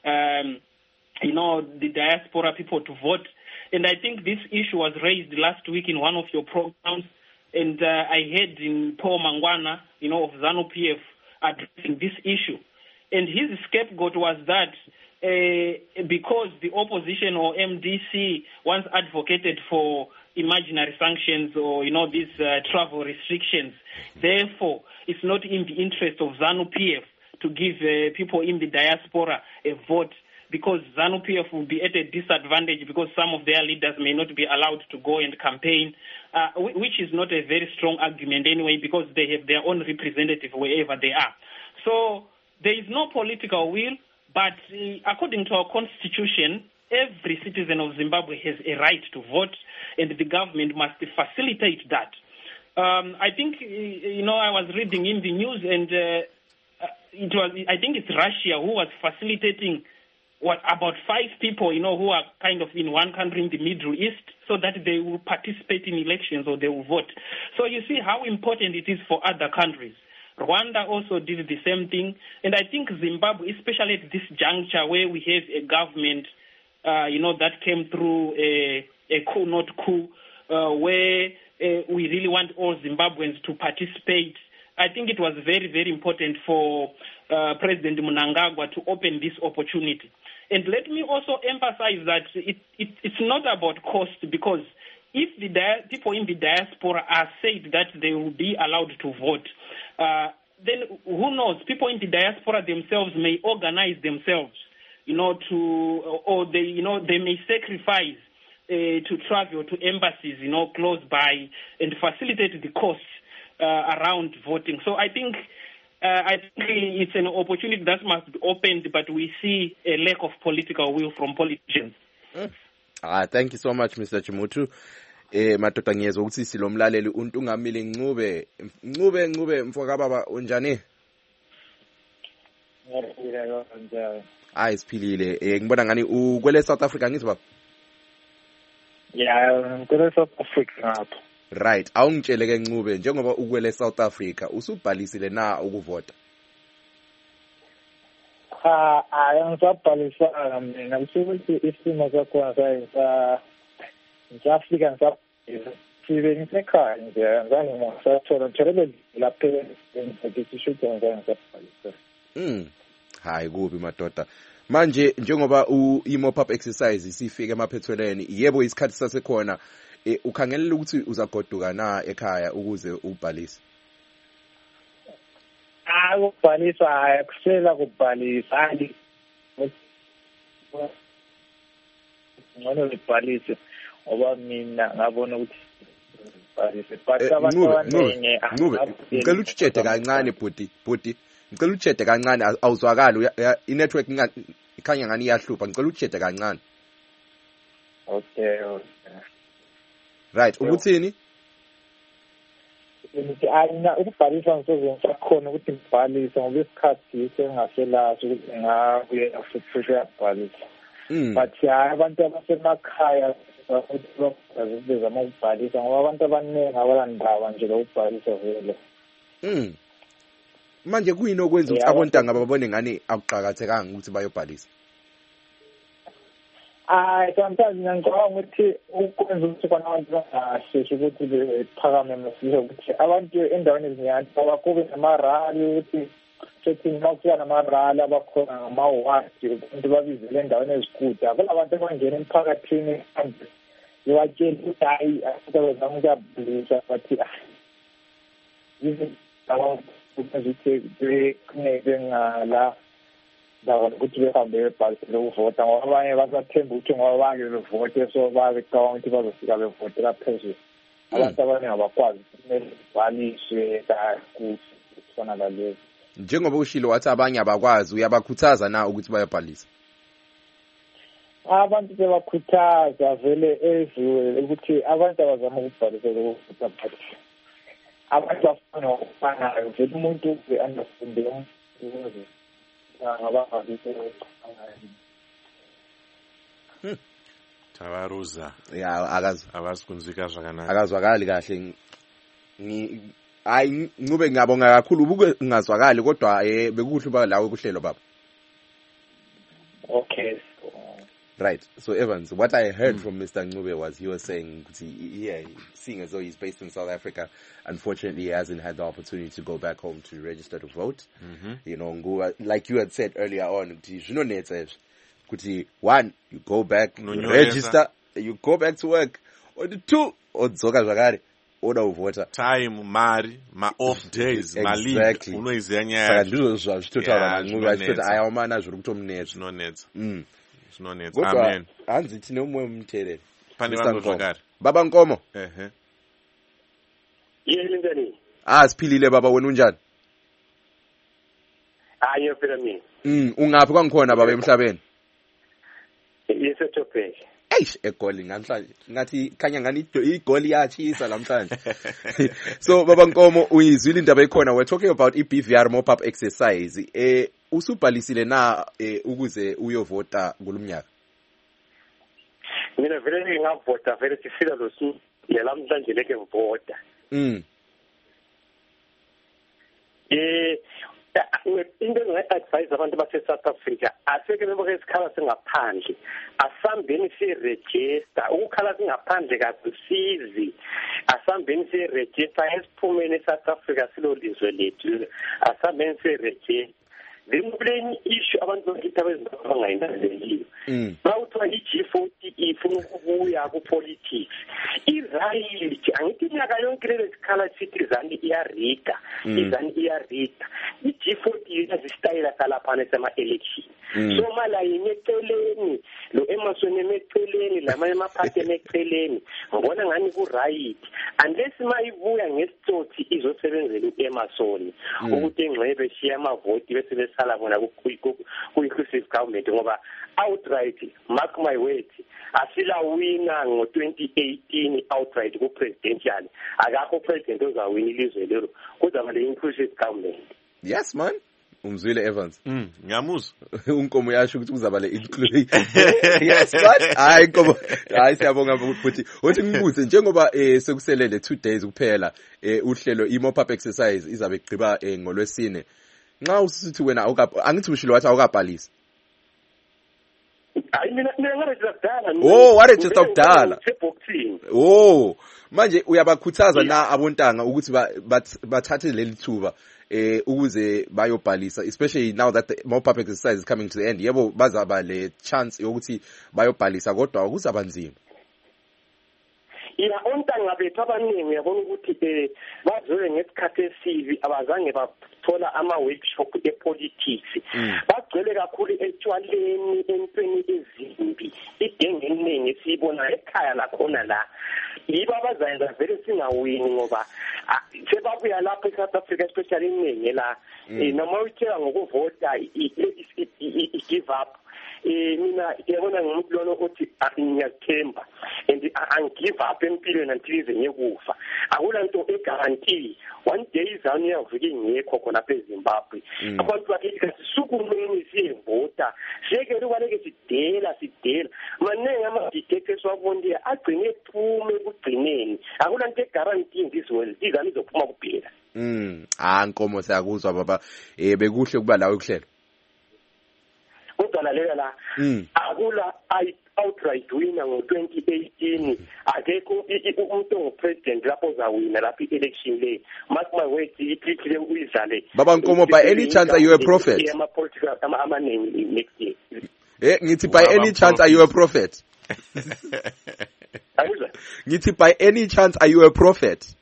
the diaspora people to vote. And I think this issue was raised last week in one of your programs. And I heard in Paul Mangwana, of ZANU-PF, addressing this issue. And his scapegoat was that because the opposition or MDC once advocated for imaginary sanctions or, these travel restrictions, therefore, it's not in the interest of ZANU-PF to give people in the diaspora a vote, because ZANU-PF will be at a disadvantage because some of their leaders may not be allowed to go and campaign, which is not a very strong argument anyway, because they have their own representative wherever they are. So there is no political will. But according to our constitution, every citizen of Zimbabwe has a right to vote, and the government must facilitate that. I think, I was reading in the news, and I think it's Russia who was facilitating about 5 people, who are kind of in one country in the Middle East, so that they will participate in elections or they will vote. So you see how important it is for other countries. Rwanda also did the same thing. And I think Zimbabwe, especially at this juncture where we have a government, that came through a coup, not coup, where we really want all Zimbabweans to participate. I think it was very, very important for President Mnangagwa to open this opportunity. And let me also emphasize that it's not about cost, because if the people in the diaspora are said that they will be allowed to vote, then who knows? People in the diaspora themselves may organize themselves, they may sacrifice to travel to embassies, close by, and facilitate the costs around voting. So I think it's an opportunity that must be opened, but we see a lack of political will from politicians. Thank you so much, Mr. Chimutu. Madoda ngiyezwa ukuthi silomlaleli uNtungamile Ncube mfoka baba unjani? Siphilile. Ngibona ngani ukwele South Africa ngithi baba? Yeah, ukwele South Africa ngapha. Right, awungitshele ke Ncube, njengoba ukwele South Africa usubhalisile na ukuvota? Angisabhalisanga mina, ukuthi isimo sakhona ngiyafika sibe ngisekhaya nje, ngizange ngisathola ngitholele lapha ngisho ngizabhalisa. Hayi kubi madoda. Manje njengoba i-mop-up exercise sifike emaphethelweni, yebo isikhathi sasekhona, ukhangelela ukuthi uzagoduka na ekhaya ukuze ubhalise? Ukubhalisa akusela kubhalisa, ngcono ngibhalise ngoba mina ngabona ukuthi ngibhalise. But abantu abaningi ngicela utshede kancane bhuti. Ngicela utshede kancane, awuzwakali i-network ikhanya ngani iyahlupha. Ngicela utshede kancane. Okay. Right, ukuthini? Ukubhalisa ngisakhona ukuthi ngibhalise ngoba isikhathi sengaselazi ukuthi ngabuye futhi uyabhalisa. But abantu abasemakhaya bezama ukubhalisa ngoba abantu abaningi abalandaba nje lokubhalisa vele. Manje kuyini okwenza ukuthi abontanga babone ngani akuqhakathekanga ukuthi bayobhalisa? Sometimes ngicabanga ukuthi ukwenza ukuthi abantu bangasheshe ukuthi bephakame masihle, ukuthi abantu endaweni ezinyani abakube namarali, ukuthi sethi makufika namarali abakhona ngama-wadi, abantu babizele endaweni ezikude. Abantu abangena emphakathini bebatshela ukuthi hayi asizama ukuyabhalisa, but ukuthi bengala ndabona ukuthi behambe bebhalisele ukuvota, ngoba abanye basathemba ukuthi ngoba bake bevote so babecabanga ukuthi bazofika bevotela phezulu. Abantu abaningi abakwazi kumele baliswe kufana nalezi. Njengoba ushilo wathi abanye abakwazi, uyabakhuthaza na ukuthi bayobhalisa? Abantu sebakhuthaza vele everywhere ukuthi abantu abazama ukubhalisela ukuvota, but abantu bafuna ukufanayo vele, umuntu uze-understande ukuthi Tavaruza. Abazikunzwika zvakanaka. Akazwakali kahle. Hayi Ncube ngiyabonga kakhulu, ubuke ungazwakali kodwa bekuhle ba lawe kuhlelo baba. Okay. Right. So Evans, what I heard from Mr. Ncube was he was saying, seeing as though he's based in South Africa, unfortunately he hasn't had the opportunity to go back home to register to vote. Like you had said earlier on, one, you go back, register, you go back to work, or the two, or voter. Time, mari, ma off days, exactly. Ma leave. Amen. Anzithi nomwe umthelele. Pane vanozvakare. Baba Nkomo. Yini njani? Siphilile baba, wena unjani? hayi phela mina ungaphi kwangikhona baba emhlabeni yesetophe eish egoli namhlanje ngathi khanya ngani igoli yachisa namhlanje so baba Nkomo uyizwile indaba ekhona we're talking about iBVR mop up exercise usubhalisile na ukuze uyovota kulumnyaka mina vele ngavota vele sifika losu yalamhlanje leke ngivota into enginga-advise abantu base-South Africa aseke beboke isikhala singaphandle asambeni sirejista ukukhala singaphandle kakusizi asambeni sirejista esiphumeni e-South Africa silo lizwe lethu asambeni sirejista then kule issue abantu bakithi abangayinanzeliyo bawuthiwa i-G40 ifuna ukubuya ku-politics i-right angithi iminyaka yonke lele sikhala sithi izani iyarida i-G40 yazisitayela salaphana esema-election so malayini eceleni lo Emerson emeceleni lamanye amaphathi emeceleni ngibona ngani ku-right unless mayibuya ngesitsotsi izosebenzela u-Emerson ukuthi engxebe shiya amavoti bese besala bona ku-inclusive government ngoba outright mark my words asila wina ngo-2018 outright ku-presidential akakho president ozawina ilizwe lelo kuzaba le-inclusive government. Yes man umzwile Evans ngiyamuzwa unkomo yasho ukuthi kuzaba le include yes but hayi Nkomo hayi siyabonga futhi uthi ngibuze njengoba sekuselele 2 days kuphela uhlelo i-mop up exercise izabe igqiba ngolwesine nxa usithi wena angithi ushilo wathi awukabhalisa hayi mina ngaregister kudala waregister kudala manje uyabakhuthaza na abontanga ukuthi bathathe leli thuba ukuze bayobhalisa especially now that the mop up exercise is coming to the end yebo bazaba le chance yokuthi bayobhalisa kodwa kuzaba nzima ontanga bethu abaningi yabona ukuthi bazoe ngesikhathi esibi abazange bathola ama-workshop e-politics bagcwele kakhulu etshwaleni entweni ezimbi idenge eningi esiyibona ekhaya lakhona la yibo abazayenza vele singawini ngoba sebabuya lapha e-South Africa especially iningi la noma utshela ngokuvota i-give up mina ngiyabona ngumuntu lona ukuthi ngiyathemba and angigive up empilweni until ize ngiyekufa akulanto eguarantee one day izanu yavuka ingekho khona lapha eZimbabwe abantu bakithi kasisukumeni siyevota siyekele ubaleke sidela manenge ama-detectives wabonile agcine ephume ekugcineni akulanto eguarantee ngizwe izanu izophuma kuphela Nkomo siyakuzwa baba bekuhle kuba lawe kuhlelo udalalela la akula outright winner ngo-2018 akekho umuntu ongupresident lapho ozawina lapho i-election le mark my words iphithile uyidlale baba Nkomo by any chance are you a prophet ama-political amaningi next year ngithi by any chance are you a prophet ngithi by any chance are you a prophet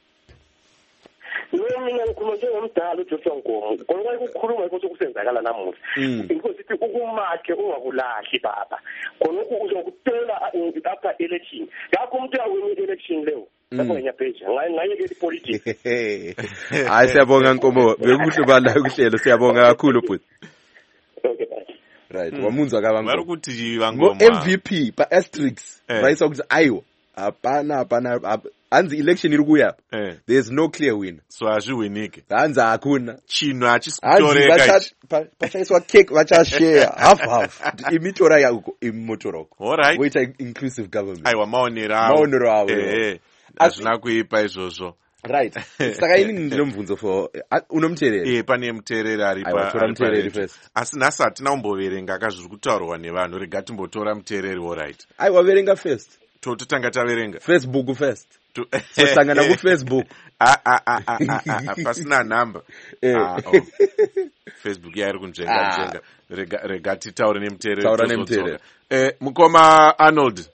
mina ngikhuluma njengomdala uJoshua Nkomo konke ukukhuluma ukuthi kusenzakala namuhla inkosi ithi ukumakhe ungakulahi baba khona uzokutela after election yakho umuntu awini election leyo lapho ngiyaphesha ngayeke ipolitics hayi siyabonga Nkomo bekuhle bala kuhlelo siyabonga kakhulu futhi okay right wamunzwa kabanga bari ukuthi bangoma MVP ba asterisks bayisa ukuthi ayo hapana anzi election iri kuya there is no clear winner so azviwinike hanzi hakuna chino achisitoreka pachayiswa cake vachashare half imitora yako imotoroko alright wait inclusive government aiwa maonero avo azvina kuipa izvozvo right saka ini ndilo mvunzo for unomtereri pane mutereri aripa mutereri first asi nhasi hatina kumboverenga kazviri kutaurwa nevanhu rega timbotora mutereri alright aiwa verenga first totanga taverenga Facebook first sosangana ku-Facebook pasina namba Facebook yairi kunjenga rega titaure nemutereri mukoma Arnold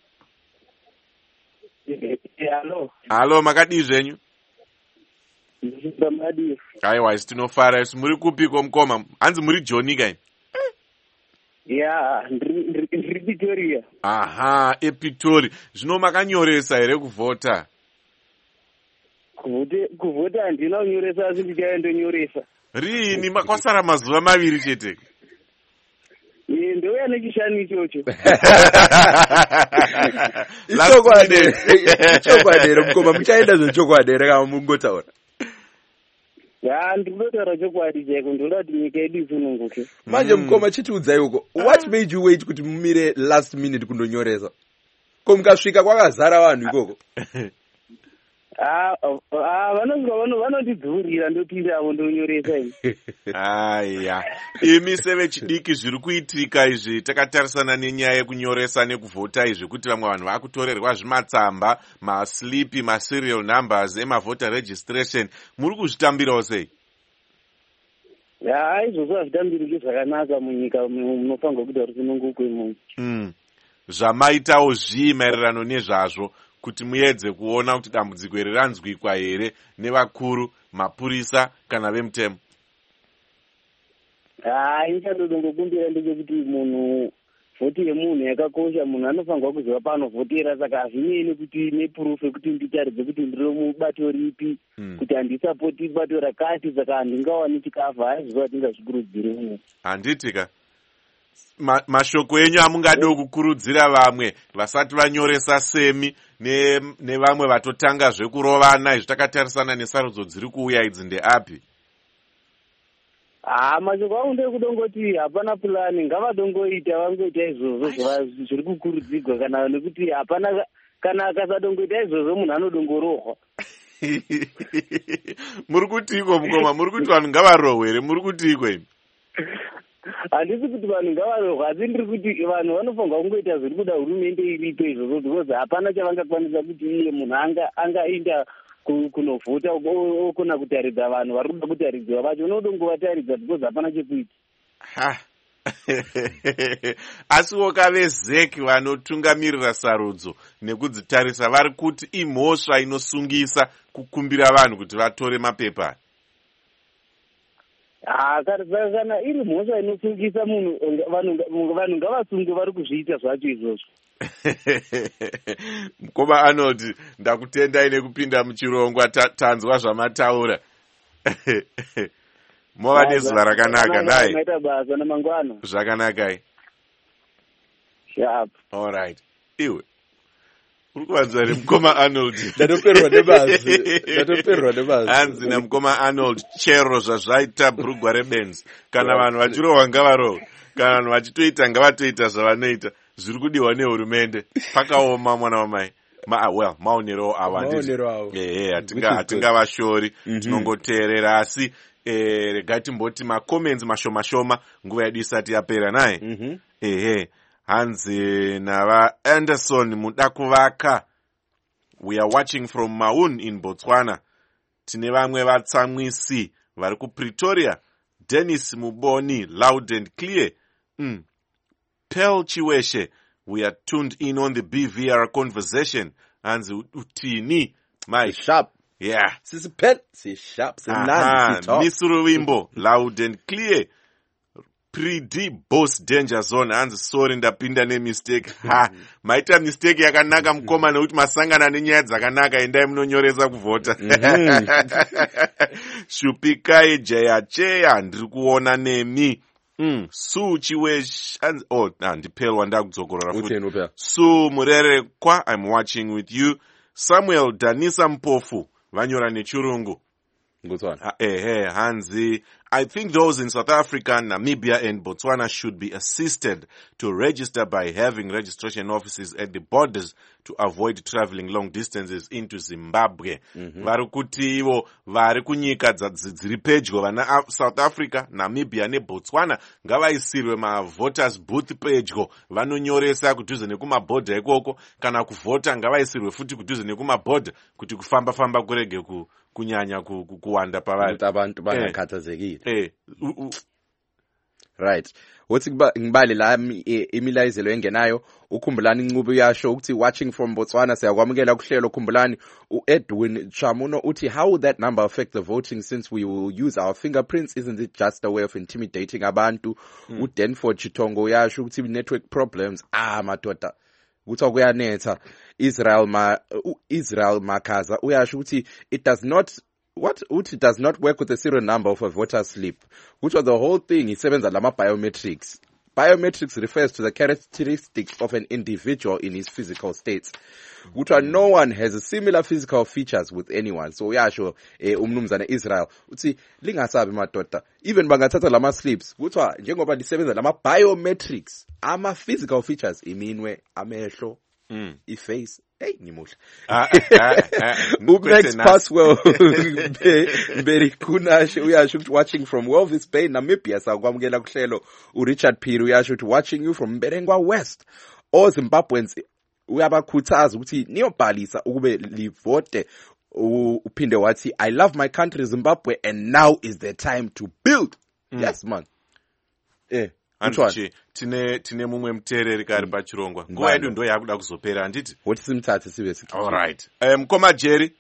halo makadii zvenyu aiwa isi tinofara isi muri kupiko mukoma hanzi muri Joni kai ndiri Pretoria. Aha, ePitori. Zvino makanyoresa here kuvhota? kuvhota handina kunyoresa asi ndichaendonyoresa. Rini kwasara mazuva maviri chete. Ndouya nechishanu ichocho. Ichokwadere mukoma muchaenda zvechokwadere kama mungotaura. Ndinotaura chokwadi chaiko, ndoda kuti nyika yedu isununguke. Manje mukoma chitiudzai uko, what made you wait kuti mumire last minute kundonyoresa? Ko mukasvika kwakazara vanhu ikoko? Vanondidzurira ndopinda avo ndonyoresa ini. Aya, imi sevechidiki zviri kuitika izvi takatarisana nenyaya yekunyoresa nekuvhota izvi kuti vamwe vanhu vakutorerwa zvimatsamba, maslipi, maserial numbers emavhota registration, muri kuzvitambirawo sei? Izvozvo hazvitambiriki zvakanaka munyika munofanirwa kuita rusununguko imomo. Zvamaitawo zvii maererano nezvazvo kuti muedze kuona kuti dambudziko iri ranzwikwa here nevakuru, mapurisa kana vemutemo? Ichadodongokumbira ndechekuti munhu, vhoti yemunhu yakakosha, munhu anofanirwa kuziva paanovhotera, saka hazvinei kuti neproof yekuti nditaridze kuti ndiri mubato ripi, kuti handisapoti bato rakati, saka handingawani chikafu, haizviziva tingazvikurudziri munhu. Handitika mashoko enyu amungado kukurudzira vamwe vasati vanyoresa semi nevamwe vatotanga zvekurovana izvi takatarisana nesarudzo dziri kuuya idzi ndeapi? Mashoko angu ndekudongoti hapana pulani, ngavadongoita vangoita izvozvo zviri kukurudzirwa, kana nekuti hapana, kana akasadongoita izvozvo munhu anodongorohwa. Muri kutiko mukoma? Muri kuti vanhu ngavarohwe here? Muri kutiko imi? Handisi kuti vanhu ngavarohwa, asi ndiri kuti vanhu vanofanirwa kungoita zviri kuda hurumende iripo izvozvo, because hapana chavangakwanisa kuti iye munhu angaenda kunovhota okona kutaridza vanhu vari kuda kutaridziwa vacho, unodongovataridza because hapana chekuita. Asiwo kavezeki vanotungamirira sarudzo nekudzitarisa vari kuti imhosva inosungisa kukumbira vanhu kuti vatore mapepa. Kana iri mhosva inosungisa munhu, vanhu ngavasunge vari kuzviita zvacho izvozvo. Mukoma Arnold, ndakutendai nekupinda muchirongwa, tanzwa zvamataura. Mova nezuva rakanaka nai. Maita basa namangwana. Zvakanakai. Sharp. All right. Iwe. Uri kuvanzwa nemukoma Arnold. Ndatoperwa nebazi. Hanzi namukoma Arnold chero zvazvaita bhurugwa reBenz. Kana vanhu vachirohwa ngavarohwe, kana vanhu vachitoita ngavatoita zvavanoita. Zviri kudiwa nehurumende. Pakaoma mwana wamai. Maonero avo. Hatingavashori. Tinongoteerera asi regai timboti macomments mashoma nguva yedu isati yapera naye. Hanzi nava Anderson muda kuvaka. We are watching from Maun in Botswana. Tine vamwe vatsamwisi vari kuPretoria. Dennis Muboni, loud and clear. Pel Chiweshe, we are tuned in on the BVR conversation. Hanzi utini. My sharp. Yeah. Sisi Pel, si sharp, si nani, si top. Misuru Wimbo, loud and clear. Pre-D boss danger zone. Hanzi sorry ndapinda mistake. Maita mistake yakanaka mukoma nekuti masangana nenyaya dzakanaka, endai munonyoresa kuvhota. Shupikai Jayacheya ndiri kuona nemi. Su Chiwesh, ndipelwa ndakudzokora futi. Su Murere kwa, I'm watching with you. Samuel Danisa Mpofu, vanyora nechirungu. Hanzi, I think those in South Africa, Namibia and Botswana should be assisted to register by having registration offices at the borders to avoid traveling long distances into Zimbabwe. Vari kuti ivo vari kunyika dziri pedyo vana South Africa, Namibia neBotswana ngavaisirwe mavoters booth pedyo, vanonyoresa kudhuze nekumabhodha ikoko, kana kuvhota ngavaisirwe futi kudhuze nekumabhodha kuti kufamba kurege kunyanya kuwanda pavari. Abantu bangakhathazekile. Right. Wothi ngibale la imilayezelo engenayo, ukhumbulani inqubo yasho ukuthi watching from Botswana siyakwamukela kuhlelo. Khumbulani uEdwin Chamuno uthi, how would that number affect the voting since we will use our fingerprints? Isn't it just a way of intimidating abantu? uDenford Chitongo yasho ukuthi network problems. Madoda, kuthiwa kuyanetha. Israel Makaza uyasho ukuthi it does not work with the serial number of a voter slip. Kuthiwa the whole thing isebenza lama biometrics. Biometrics refers to the characteristics of an individual in his physical states. Kuthiwa no one has similar physical features with anyone. So uyasho umnumzana Israel uthi lingasabi madoda, even bangathatha lama slips, kuthiwa njengoba lisebenza lama biometrics, ama physical features iminwe, amehlo, iface, ngimuhle. Unext Passwell Berikunash uyasho ukuthi watching from Walvis Bay, Namibia. Sakwamukela kuhlelo. Richard Phiri uyasho ukuthi watching you from Mberengwa West. Zimbabweans uyabakhuthaza ukuthi niyobhalisa ukube livote. Uphinde wathi I love my country Zimbabwe and now is the time to build. Yes man. Andichi tine mumwe muteereri kari pachirongwa. Nguva yedu ndo yakuda kuzopera anditi? Woti simuthathe sibe sikho. All right. Mkoma Jerry.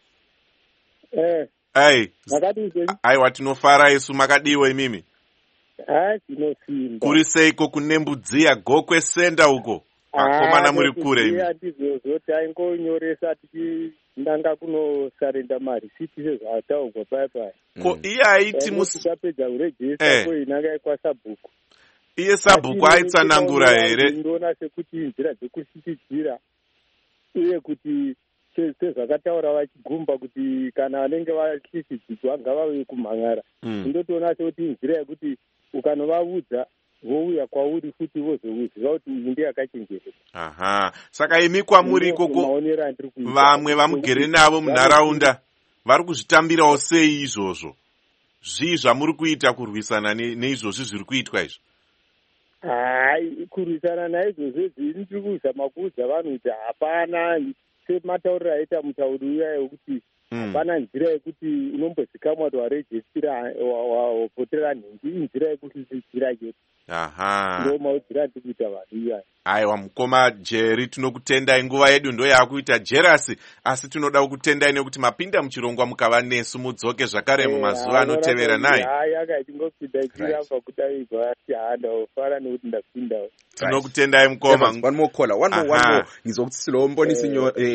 Aiwa tinofara isu, makadiwa imimi. Tinosimba. Kuri seiko kunembudziya Gokwe Senda uko. Makomana muri kure imi. Atizozoti aingonyoresa tichindanga kunosarenda mari siti sezvataugwa paya. Ko iye aiti tapedza kurejista ko inanga ikwasabhuku. Iye sabhuku aitsanangura here. Ndinoona sekuti nzira dzekusitidzira uye kuti sezvakataura vachigumba kuti kana vanenge vachisidzidzwa ngavauye kumhang'ara. Ndotoona sekuti nzira yekuti ukanovaudza vouya kwauri futi vozoziva kuti iyi ndeyakachenjereka. Saka imi kwamuri ikoko vamwe vamugere navo munharaunda vari kuzvitambirawo sei izvozvo? Zvii zvamuri kuita kurwisana neizvozvi zviri kuitwa izvo? Kurwisana naizvozvo ndiri kuzama kuudza vanhu kuti hapana, sematauriro aita mutauri uya wekuti hapana nzira yekuti unombozikamwa kuti warejistira wavhotera nhingi, inzira yekusisidzira chete. Ndo maudzira ndiri kuita vanhu iyaya. Aiwa mukoma Jerry, tinokutendai. Nguva yedu ndo yakuita jerasi, asi tinoda kukutendai nekuti mapinda muchirongwa mukava nesu, mudzoke zvakare mumazuva anotevera naye. Akachingopinda chiramba kudaidzwa asi handofara nekuti ndapindawo. Tinokutendai mukoma. One more caller. Ngizokutsilo mbonisi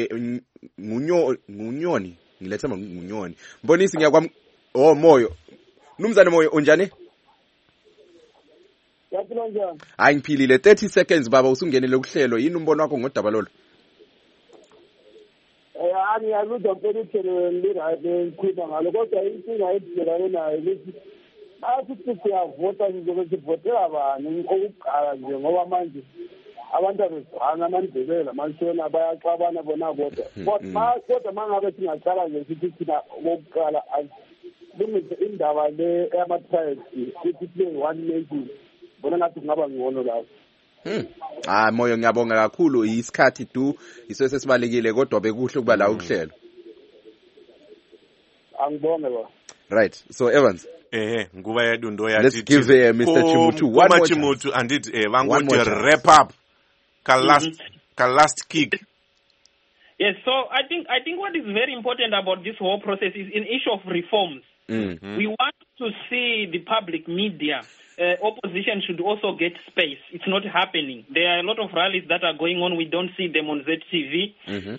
ngunyoni. Ngiletha ngunyoni. Mbonisi ngiyakwam Moyo. Mnumzane Moyo unjani? Hayi ngiphilile. 30 seconds baba, usungenele kuhlelo. Yini umbono wakho ngodaba lolo? Angiyakuzwa mpelithelo ngikhuluma ngalo, kodwa inkinga edibhekane nayo ukuthi asithi siyavota njengoba sivotela abantu okokuqala nje, ngoba manje abantu abezwana amandebele amashona bayaxabana bona bodwa. Kodwa mangabe singaqala nje sithi thina okokuqala lungise indaba le yama-tribes ukuthi kube one nation, bona ngathi kungaba ngcono lapho. Moyo ngiyabonga kakhulu, isikhathi du iso sesibalekile, kodwa bekuhle kuba la ukuhlelo. Angibonge ba. Right. So Evans, nguva yedu ndo yati. Let's give Mr. Chimutu one more Chimutu anditi vangoti wrap up ka last kick. Yes, so I think what is very important about this whole process is an issue of reforms. We want to see the public media. Opposition should also get space. It's not happening. There are a lot of rallies that are going on. We don't see them on ZTV.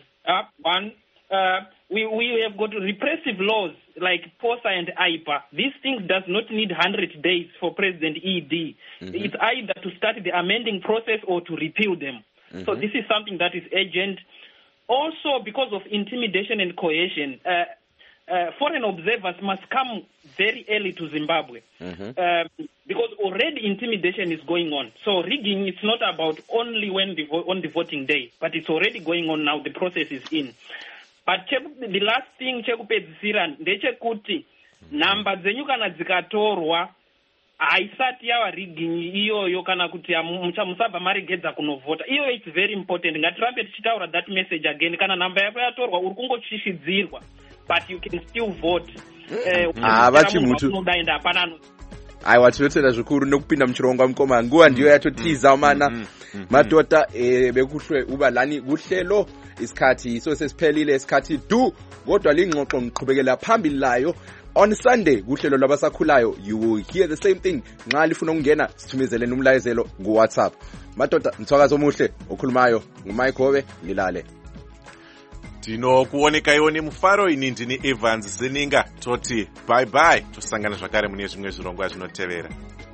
We have got repressive laws like POSA and IPA. These things does not need 100 days for President ED. It's either to start the amending process or to repeal them. So this is something that is urgent. Also, because of intimidation and coercion, foreign observers must come very early to Zimbabwe because already intimidation is going on. So rigging is not about only when on the voting day, but it's already going on now. The process is in. But the last thing chekupedzisira ndechekuti namba dzenyu kana dzikatorwa haisati yava rigging iyoyo kana kuti musabva maregedza kunovhota. Iyo it's very important. Ngatirambe tichitaura that message again. Kana namba yako yatorwa uri kungochishidzirwa, but you can still vote. Vachimutu aiwa tinotenda zvikuru nokupinda muchirongwa mukoma, nguva ndiyo yatotiza mana madota bekuhlwe ubalani kuhlelo. Isikhathi iso sesiphelile, isikhathi du kodwa lingxoxo ngiqhubekela phambili layo On Sunday kuhlelo lwabasakhulayo you will hear the same thing. Nxa lifuna ukungena sithumezeleni umlayezelo ku WhatsApp. Madoda mthwakazo omuhle okhulumayo nguMike Hobe nilale. Tinokuonekaiwo nemufaro. Ini ndini Evans Zeninga toti bye bye. Tosangana zvakare mune zvimwe zvirongwa zvinotevera.